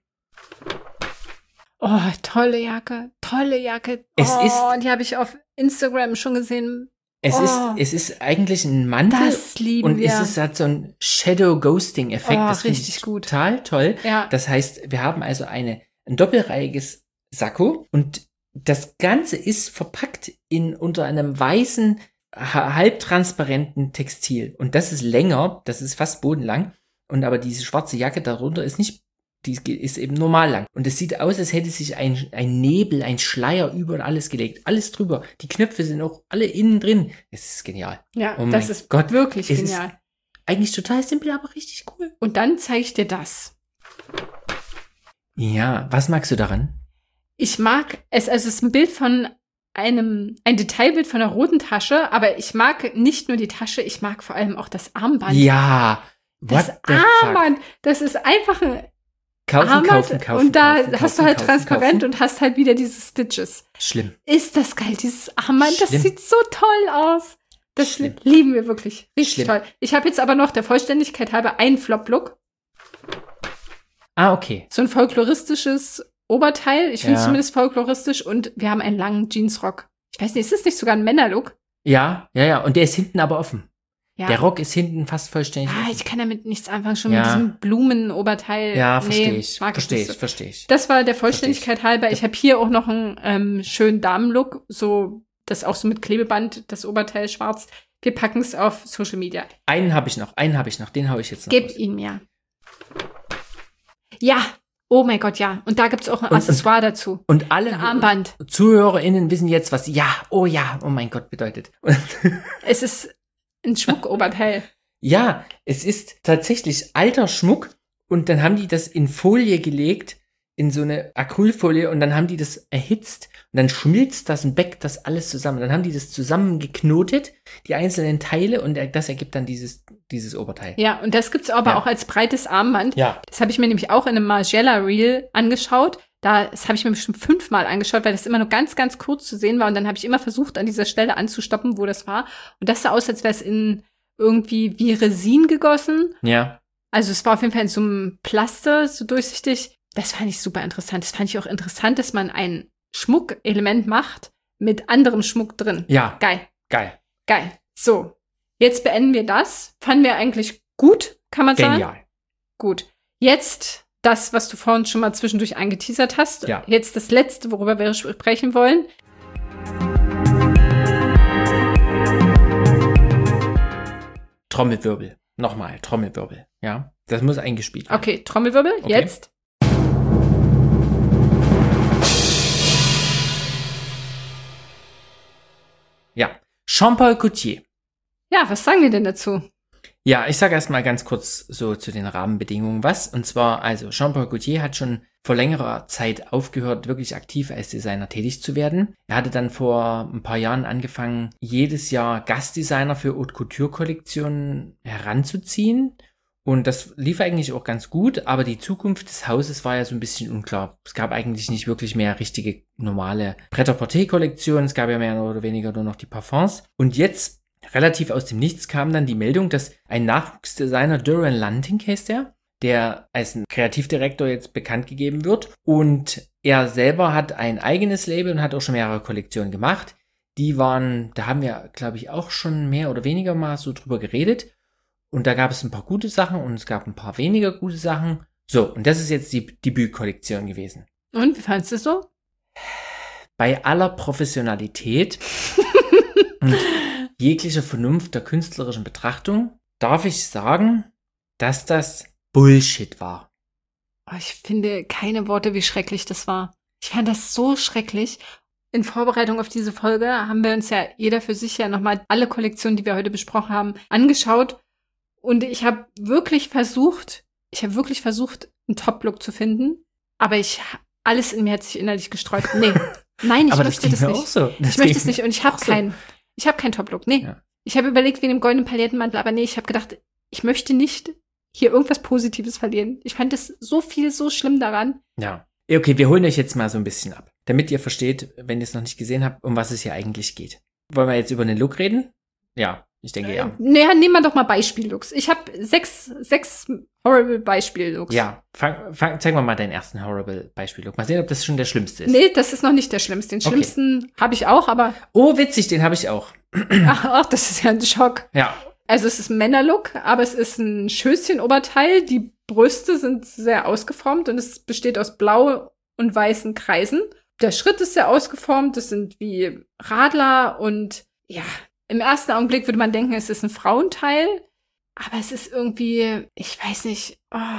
Oh, tolle Jacke, tolle Jacke. Es ist- Die habe ich auf Instagram schon gesehen. Es ist eigentlich ein Mantel. Das lieben und wir. es hat so einen Shadow-Ghosting-Effekt. Das finde richtig ich gut. total toll. Ja. Das heißt, wir haben also ein doppelreihiges Sakko und das Ganze ist verpackt unter einem weißen, halbtransparenten Textil. Und das ist länger, das ist fast bodenlang. Und aber diese schwarze Jacke darunter ist nicht, die ist eben normal lang. Und es sieht aus, als hätte sich ein Nebel, ein Schleier über alles gelegt. Alles drüber. Die Knöpfe sind auch alle innen drin. Es ist genial. Ja, Oh das mein ist Gott. wirklich Es genial. ist eigentlich total simpel, aber richtig cool. Und dann zeige ich dir das. Ja, was magst du daran? Ich mag es, also es ist ein Bild von ein Detailbild von einer roten Tasche, aber ich mag nicht nur die Tasche, ich mag vor allem auch das Armband. Ja. What Das the Armband, das ist einfach ein Kaufen. und da kaufen, hast du halt kaufen, transparent kaufen. und hast halt wieder diese Stitches. Schlimm. Ist das geil, dieses Armband, das Schlimm. sieht so toll aus. Das Schlimm. lieben wir wirklich. Richtig Schlimm. toll. Ich habe jetzt aber noch der Vollständigkeit halber einen Flop-Look. Ah, okay. So ein folkloristisches Oberteil. Ich finde es Ja. zumindest folkloristisch. Und wir haben einen langen Jeansrock. Ich weiß nicht, ist das nicht sogar ein Männerlook? Ja. Und der ist hinten aber offen. Ja. Der Rock ist hinten fast vollständig Ah, offen. ich kann damit nichts anfangen, schon Ja. mit diesem Blumenoberteil. Ja, verstehe Nee, ich. mag Verstehe nicht ich, so. verstehe ich. Das war der Vollständigkeit halber. Ich habe hier auch noch einen schönen Damenlook, so das auch so mit Klebeband, das Oberteil schwarz. Wir packen es auf Social Media. Einen habe ich noch, den hau ich jetzt noch Gib raus. ihn mir. Ja, oh mein Gott, ja. Und da gibt es auch ein Und- Accessoire dazu. Und alle Ein Armband. ZuhörerInnen wissen jetzt, was oh mein Gott bedeutet. Es ist ein Schmuckoberteil. Ja, es ist tatsächlich alter Schmuck und dann haben die das in Folie gelegt, in so eine Acrylfolie und dann haben die das erhitzt und dann schmilzt das und bäckt das alles zusammen. Dann haben die das zusammengeknotet, die einzelnen Teile und das ergibt dann dieses Oberteil. Ja, und das gibt's aber Ja. auch als breites Armband. Ja. Das habe ich mir nämlich auch in einem Margiela Reel angeschaut. Das habe ich mir bestimmt 5-mal angeschaut, weil das immer nur ganz, ganz kurz zu sehen war. Und dann habe ich immer versucht, an dieser Stelle anzustoppen, wo das war. Und das sah aus, als wäre es in irgendwie wie Resin gegossen. Ja. Also es war auf jeden Fall in so einem Plaster, so durchsichtig. Das fand ich super interessant. Das fand ich auch interessant, dass man ein Schmuckelement macht mit anderem Schmuck drin. Ja. Geil. Geil. So, jetzt beenden wir das. Fanden wir eigentlich gut, kann man sagen. Genial. Gut. Jetzt das, was du vorhin schon mal zwischendurch angeteasert hast. Ja. Jetzt das Letzte, worüber wir sprechen wollen. Trommelwirbel. Nochmal, Trommelwirbel. Ja. Das muss eingespielt werden. Okay, Trommelwirbel, Okay. jetzt. Ja. Jean-Paul Gaultier. Ja, was sagen wir denn dazu? Ja, ich sage erstmal ganz kurz so zu den Rahmenbedingungen was. Und zwar, also Jean-Paul Gaultier hat schon vor längerer Zeit aufgehört, wirklich aktiv als Designer tätig zu werden. Er hatte dann vor ein paar Jahren angefangen, jedes Jahr Gastdesigner für Haute Couture Kollektionen heranzuziehen. Und das lief eigentlich auch ganz gut, aber die Zukunft des Hauses war ja so ein bisschen unklar. Es gab eigentlich nicht wirklich mehr richtige normale Pret-à-Porter-Kollektionen. Es gab ja mehr oder weniger nur noch die Parfums. Und jetzt, relativ aus dem Nichts, kam dann die Meldung, dass ein Nachwuchsdesigner, Duran Lanting heißt der als ein Kreativdirektor jetzt bekannt gegeben wird. Und er selber hat ein eigenes Label und hat auch schon mehrere Kollektionen gemacht. Die waren, da haben wir, glaube ich, auch schon mehr oder weniger mal so drüber geredet. Und da gab es ein paar gute Sachen und es gab ein paar weniger gute Sachen. So, und das ist jetzt die Debütkollektion gewesen. Und, wie fandest du es so? Bei aller Professionalität und jeglicher Vernunft der künstlerischen Betrachtung darf ich sagen, dass das Bullshit war. Oh, ich finde keine Worte, wie schrecklich das war. Ich fand das so schrecklich. In Vorbereitung auf diese Folge haben wir uns ja jeder für sich ja nochmal alle Kollektionen, die wir heute besprochen haben, angeschaut. Und ich habe wirklich versucht, einen Top-Look zu finden. Aber alles in mir hat sich innerlich gesträubt. Nee, nein, ich Aber möchte das das ging mir nicht. auch so. Ich möchte es nicht und ich habe so. keinen. Ich habe keinen Top-Look. Nee. Ja. Ich habe überlegt wegen dem goldenen Palettenmantel, aber nee, ich habe gedacht, ich möchte nicht hier irgendwas Positives verlieren. Ich fand das so schlimm daran. Ja. Okay, wir holen euch jetzt mal so ein bisschen ab, damit ihr versteht, wenn ihr es noch nicht gesehen habt, um was es hier eigentlich geht. Wollen wir jetzt über den Look reden? Ja. Ich denke, ja. Naja, nehmen wir doch mal Beispiellooks. Ich habe sechs horrible Beispiellooks. Ja, zeig mal deinen ersten horrible Beispiellook. Mal sehen, ob das schon der schlimmste ist. Nee, das ist noch nicht der schlimmste. Den schlimmsten habe ich auch, aber... Oh, witzig, den habe ich auch. Ach, das ist ja ein Schock. Ja. Also es ist ein Männerlook, aber es ist ein Schößchenoberteil. Die Brüste sind sehr ausgeformt und es besteht aus blau und weißen Kreisen. Der Schritt ist sehr ausgeformt. Das sind wie Radler und ja... Im ersten Augenblick würde man denken, es ist ein Frauenteil, aber es ist irgendwie, ich weiß nicht,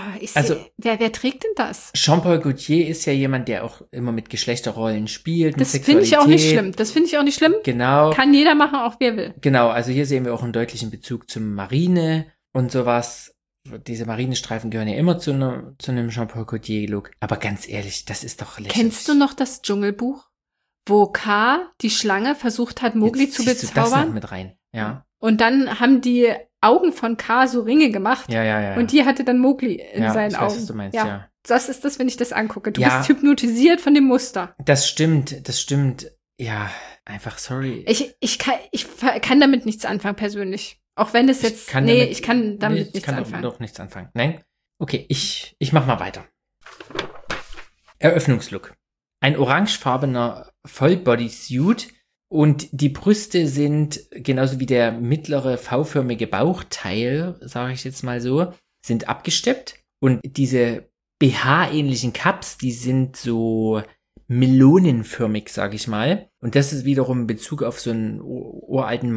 wer trägt denn das? Jean-Paul Gaultier ist ja jemand, der auch immer mit Geschlechterrollen spielt. Das finde ich auch nicht schlimm. Genau. Kann jeder machen, auch wer will. Genau, also hier sehen wir auch einen deutlichen Bezug zum Marine und sowas. Diese Marinestreifen gehören ja immer zu einem Jean-Paul Gaultier-Look. Aber ganz ehrlich, das ist doch lächerlich. Kennst du noch das Dschungelbuch? Wo K, die Schlange, versucht hat, Mowgli zu bezaubern. Du das noch mit rein, ja. Und dann haben die Augen von K so Ringe gemacht. Ja. Und die hatte dann Mowgli in seinen Augen. Weiß, was du meinst, ja. Das ist das, wenn ich das angucke. Du bist hypnotisiert von dem Muster. Das stimmt. Ja, einfach sorry. Ich kann damit nichts anfangen, persönlich. Auch wenn es jetzt, ich kann damit nichts anfangen. Ich kann doch nichts anfangen. Nein? Okay, ich mach mal weiter. Eröffnungslook. Ein orangefarbener Vollbodysuit und die Brüste sind, genauso wie der mittlere V-förmige Bauchteil, sage ich jetzt mal so, sind abgesteppt. Und diese BH-ähnlichen Cups, die sind so melonenförmig, sage ich mal. Und das ist wiederum in Bezug auf so einen uralten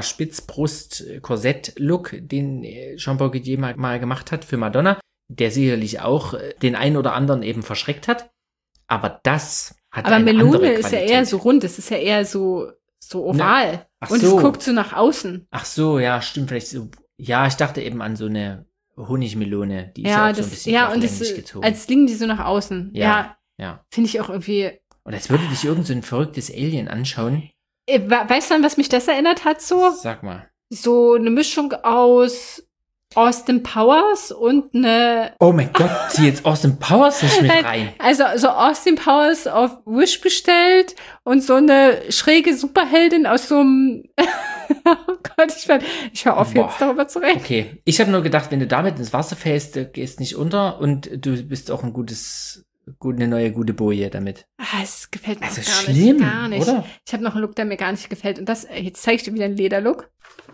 Madonna-Spitzbrust-Korsett-Look, den Jean-Paul Gaultier mal gemacht hat für Madonna, der sicherlich auch den einen oder anderen eben verschreckt hat. Aber das hat eine andere Qualität. Aber Melone ist ja eher so rund, es ist ja eher so oval. Und es guckt so nach außen. Ach so, ja, stimmt, vielleicht so. Ja, ich dachte eben an so eine Honigmelone, die ist ja auch so ein bisschen länglich gezogen. Als liegen die so nach außen. Ja. Finde ich auch irgendwie. Und als würde dich irgend so ein verrücktes Alien anschauen. Weißt du, an was mich das erinnert hat so? Sag mal. So eine Mischung aus Austin Powers und eine... Oh mein Gott, zieh jetzt Austin Powers nicht mit rein. Also so Austin Powers auf Wish bestellt und so eine schräge Superheldin aus so einem... Oh Gott, ich hör auf jetzt darüber zu reden. Okay, ich habe nur gedacht, wenn du damit ins Wasser fällst, du gehst nicht unter und du bist auch eine neue gute Boje damit. Es gefällt mir also gar nicht. Oder? Ich habe noch einen Look, der mir gar nicht gefällt. Und jetzt zeige ich dir wieder einen Lederlook.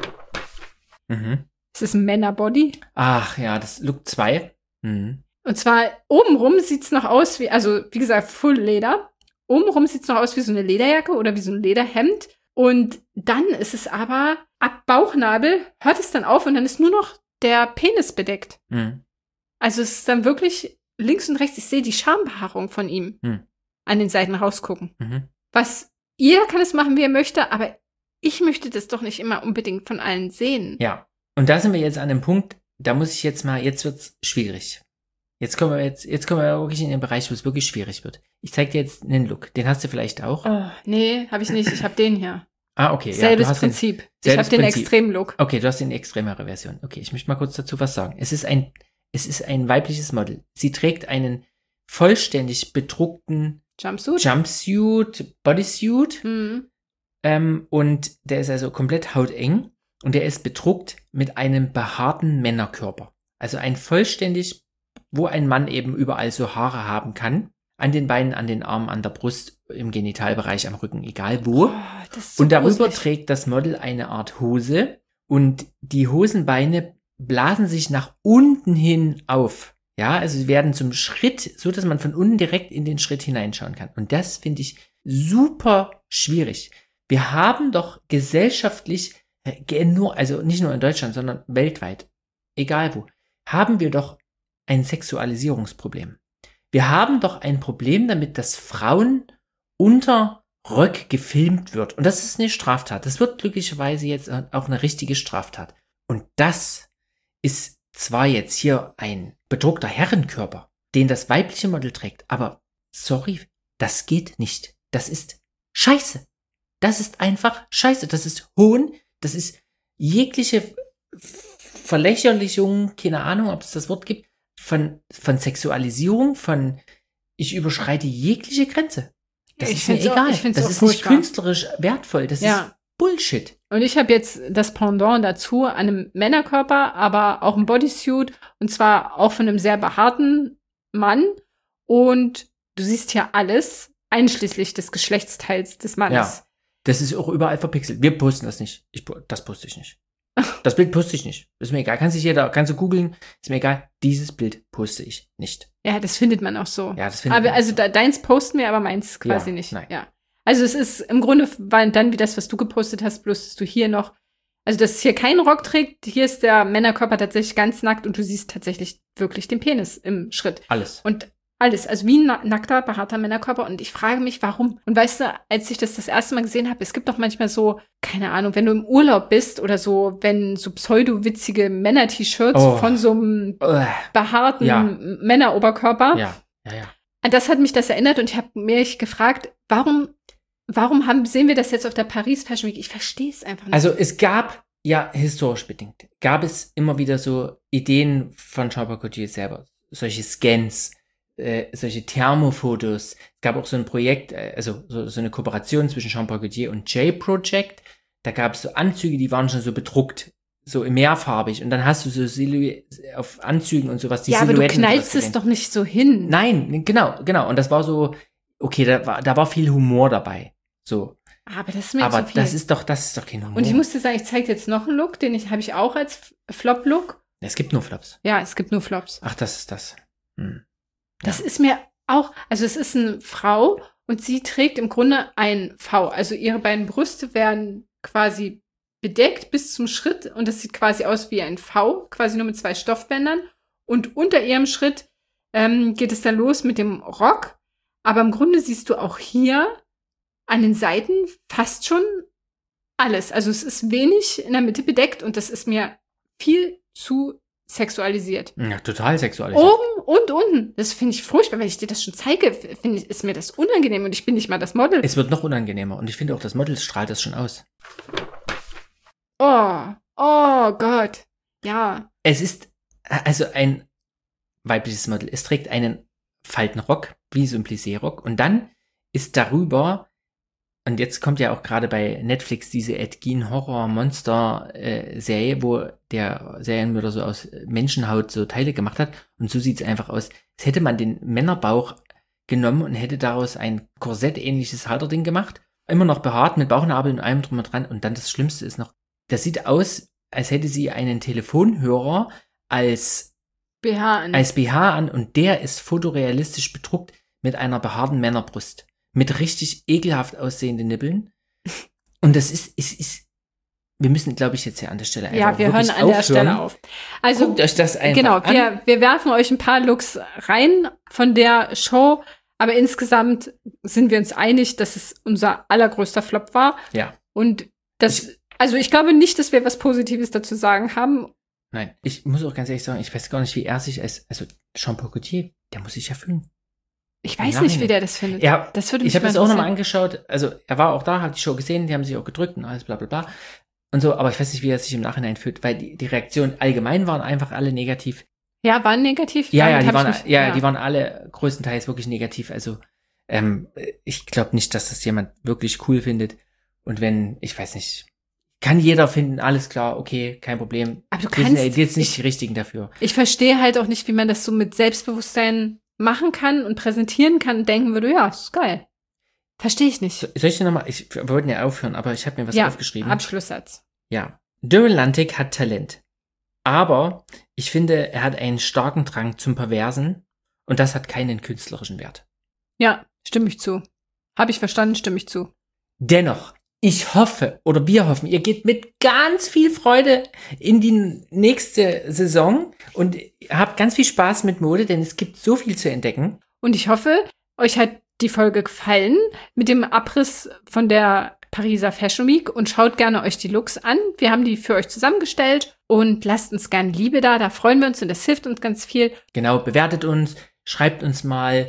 Mhm. Es ist ein Männerbody. Ach ja, das Look 2. Mhm. Und zwar obenrum sieht's noch aus wie, also wie gesagt, Full Leder. Obenrum sieht's noch aus wie so eine Lederjacke oder wie so ein Lederhemd. Und dann ist es aber ab Bauchnabel, hört es dann auf und dann ist nur noch der Penis bedeckt. Mhm. Also es ist dann wirklich links und rechts, ich sehe die Schambehaarung von ihm an den Seiten rausgucken. Mhm. Jeder kann es machen, wie er möchte, aber ich möchte das doch nicht immer unbedingt von allen sehen. Ja. Und da sind wir jetzt an dem Punkt, da muss ich jetzt wird's schwierig. Jetzt kommen wir wirklich in den Bereich, wo es wirklich schwierig wird. Ich zeig dir jetzt einen Look. Den hast du vielleicht auch? Oh, nee, habe ich nicht. Ich habe den hier. Ah, okay. Selbes Prinzip. Ich habe den extremen Look. Okay, du hast den extremere Version. Okay, ich möchte mal kurz dazu was sagen. Es ist ein weibliches Model. Sie trägt einen vollständig bedruckten Jumpsuit, Bodysuit. Mhm. Und der ist also komplett hauteng. Und der ist bedruckt mit einem behaarten Männerkörper. Also ein vollständig, wo ein Mann eben überall so Haare haben kann. An den Beinen, an den Armen, an der Brust, im Genitalbereich, am Rücken, egal wo. So und darüber gruselig. trägt das Model eine Art Hose. Und die Hosenbeine blasen sich nach unten hin auf. Ja, also sie werden zum Schritt, so dass man von unten direkt in den Schritt hineinschauen kann. Und das finde ich super schwierig. Wir haben doch gesellschaftlich also nicht nur in Deutschland, sondern weltweit, egal wo, haben wir doch ein Sexualisierungsproblem. Wir haben doch ein Problem damit, dass Frauen unter Röck gefilmt wird. Und das ist eine Straftat. Das wird glücklicherweise jetzt auch eine richtige Straftat. Und das ist zwar jetzt hier ein bedruckter Herrenkörper, den das weibliche Model trägt, aber sorry, das geht nicht. Das ist Scheiße. Das ist einfach Scheiße. Das ist Hohn. Das ist jegliche Verlächerlichung, keine Ahnung, ob es das Wort gibt, von Sexualisierung, ich überschreite jegliche Grenze. Das ist mir egal. Das ist nicht künstlerisch wertvoll. Das ist Bullshit. Und ich habe jetzt das Pendant dazu an einem Männerkörper, aber auch ein Bodysuit. Und zwar auch von einem sehr behaarten Mann. Und du siehst hier alles, einschließlich des Geschlechtsteils des Mannes. Ja, das ist auch überall verpixelt. Wir posten das nicht. Das poste ich nicht. Das Bild poste ich nicht. Ist mir egal. Kannst du googeln. Ist mir egal. Dieses Bild poste ich nicht. Ja, das findet man auch so. Ja, das findet aber man also so. deins posten wir, aber meins quasi Ja, nicht. nein. Ja. Also es ist im Grunde dann wie das, was du gepostet hast, bloß dass du hier noch, also dass hier kein Rock trägt, hier ist der Männerkörper tatsächlich ganz nackt und du siehst tatsächlich wirklich den Penis im Schritt. Alles. Und alles, also wie ein nackter, behaarter Männerkörper. Und ich frage mich, warum? Und weißt du, als ich das erste Mal gesehen habe, es gibt doch manchmal so, keine Ahnung, wenn du im Urlaub bist oder so, wenn so pseudo-witzige Männer-T-Shirts von so einem behaarten Männeroberkörper. Ja. An das hat mich das erinnert und ich habe mich gefragt, warum sehen wir das jetzt auf der Paris Fashion Week? Ich verstehe es einfach nicht. Also es gab, ja, historisch bedingt, gab es immer wieder so Ideen von Jean-Paul Gaultier selber. Solche Scans, solche Thermofotos. Es gab auch so ein Projekt, also so eine Kooperation zwischen Jean-Paul Gaultier und J-Project. Da gab es so Anzüge, die waren schon so bedruckt, so mehrfarbig. Und dann hast du so auf Anzügen und sowas, die Silhouetten. Ja, aber du knallst es doch nicht so hin. Nein, genau. Und das war so, okay, da war viel Humor dabei. So. Aber das ist mir Aber zu viel. das ist doch kein Humor. Und ich musste sagen, ich zeige jetzt noch einen Look, habe ich auch als Flop-Look. Es gibt nur Flops. Ja, es gibt nur Flops. Ach, das ist das. Das ist mir auch, also es ist eine Frau und sie trägt im Grunde ein V. Also ihre beiden Brüste werden quasi bedeckt bis zum Schritt und das sieht quasi aus wie ein V, quasi nur mit 2 Stoffbändern. Und unter ihrem Schritt geht es dann los mit dem Rock. Aber im Grunde siehst du auch hier an den Seiten fast schon alles. Also es ist wenig in der Mitte bedeckt und das ist mir viel zu sexualisiert. Ja, total sexualisiert. Oben und unten. Das finde ich furchtbar. Wenn ich dir das schon zeige, ist mir das unangenehm und ich bin nicht mal das Model. Es wird noch unangenehmer und ich finde auch, das Model strahlt das schon aus. Oh Gott. Ja. Es ist also ein weibliches Model. Es trägt einen Faltenrock, wie so ein Plissé-Rock und dann ist darüber, und jetzt kommt ja auch gerade bei Netflix diese Ed Gein Horror-Monster-Serie, wo der Serienmörder so aus Menschenhaut so Teile gemacht hat. Und so sieht es einfach aus. Als hätte man den Männerbauch genommen und hätte daraus ein Korsett-ähnliches Halterding gemacht. Immer noch behaart mit Bauchnabel und allem drum und dran. Und dann das Schlimmste ist noch, das sieht aus, als hätte sie einen Telefonhörer als BH an. Und der ist fotorealistisch bedruckt mit einer behaarten Männerbrust. Mit richtig ekelhaft aussehenden Nippeln. Und das ist, wir müssen, glaube ich, jetzt hier an der Stelle einfach wir hören an der Stelle auf. Also, guckt euch das einfach an. Wir werfen euch ein paar Looks rein von der Show, aber insgesamt sind wir uns einig, dass es unser allergrößter Flop war. Ja. Und ich glaube nicht, dass wir was Positives dazu sagen haben. Nein, ich muss auch ganz ehrlich sagen, ich weiß gar nicht, wie er sich also Jean-Paul Gaultier, der muss sich ja fühlen. Ich weiß nicht, wie der das findet. Ja, das würde mich ich habe das auch nochmal angeschaut. Also er war auch da, hat die Show gesehen, die haben sich auch gedrückt und alles bla bla bla. Und so, aber ich weiß nicht, wie er sich im Nachhinein fühlt, weil die Reaktionen allgemein waren einfach alle negativ. Ja, waren negativ? Die waren alle größtenteils wirklich negativ. Also ich glaube nicht, dass das jemand wirklich cool findet. Und wenn, ich weiß nicht, kann jeder finden, alles klar, okay, kein Problem. Aber du kannst jetzt nicht die Richtigen dafür. Ich verstehe halt auch nicht, wie man das so mit Selbstbewusstsein machen kann und präsentieren kann und denken würde, ja, ist geil. Verstehe ich nicht. Soll ich dir nochmal, wir wollten ja aufhören, aber ich habe mir was aufgeschrieben. Abschlusssatz. Ja. Durlantic hat Talent. Aber ich finde, er hat einen starken Drang zum Perversen und das hat keinen künstlerischen Wert. Ja, stimme ich zu. Habe ich verstanden, stimme ich zu. Dennoch, ich hoffe, oder wir hoffen, ihr geht mit ganz viel Freude in die nächste Saison und habt ganz viel Spaß mit Mode, denn es gibt so viel zu entdecken. Und ich hoffe, euch hat die Folge gefallen mit dem Abriss von der Pariser Fashion Week und schaut gerne euch die Looks an. Wir haben die für euch zusammengestellt und lasst uns gerne Liebe da freuen wir uns und das hilft uns ganz viel. Genau, bewertet uns, schreibt uns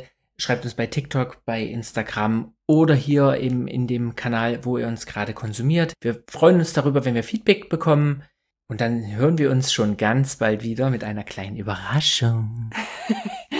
bei TikTok, bei Instagram oder hier eben in dem Kanal, wo ihr uns gerade konsumiert. Wir freuen uns darüber, wenn wir Feedback bekommen und dann hören wir uns schon ganz bald wieder mit einer kleinen Überraschung.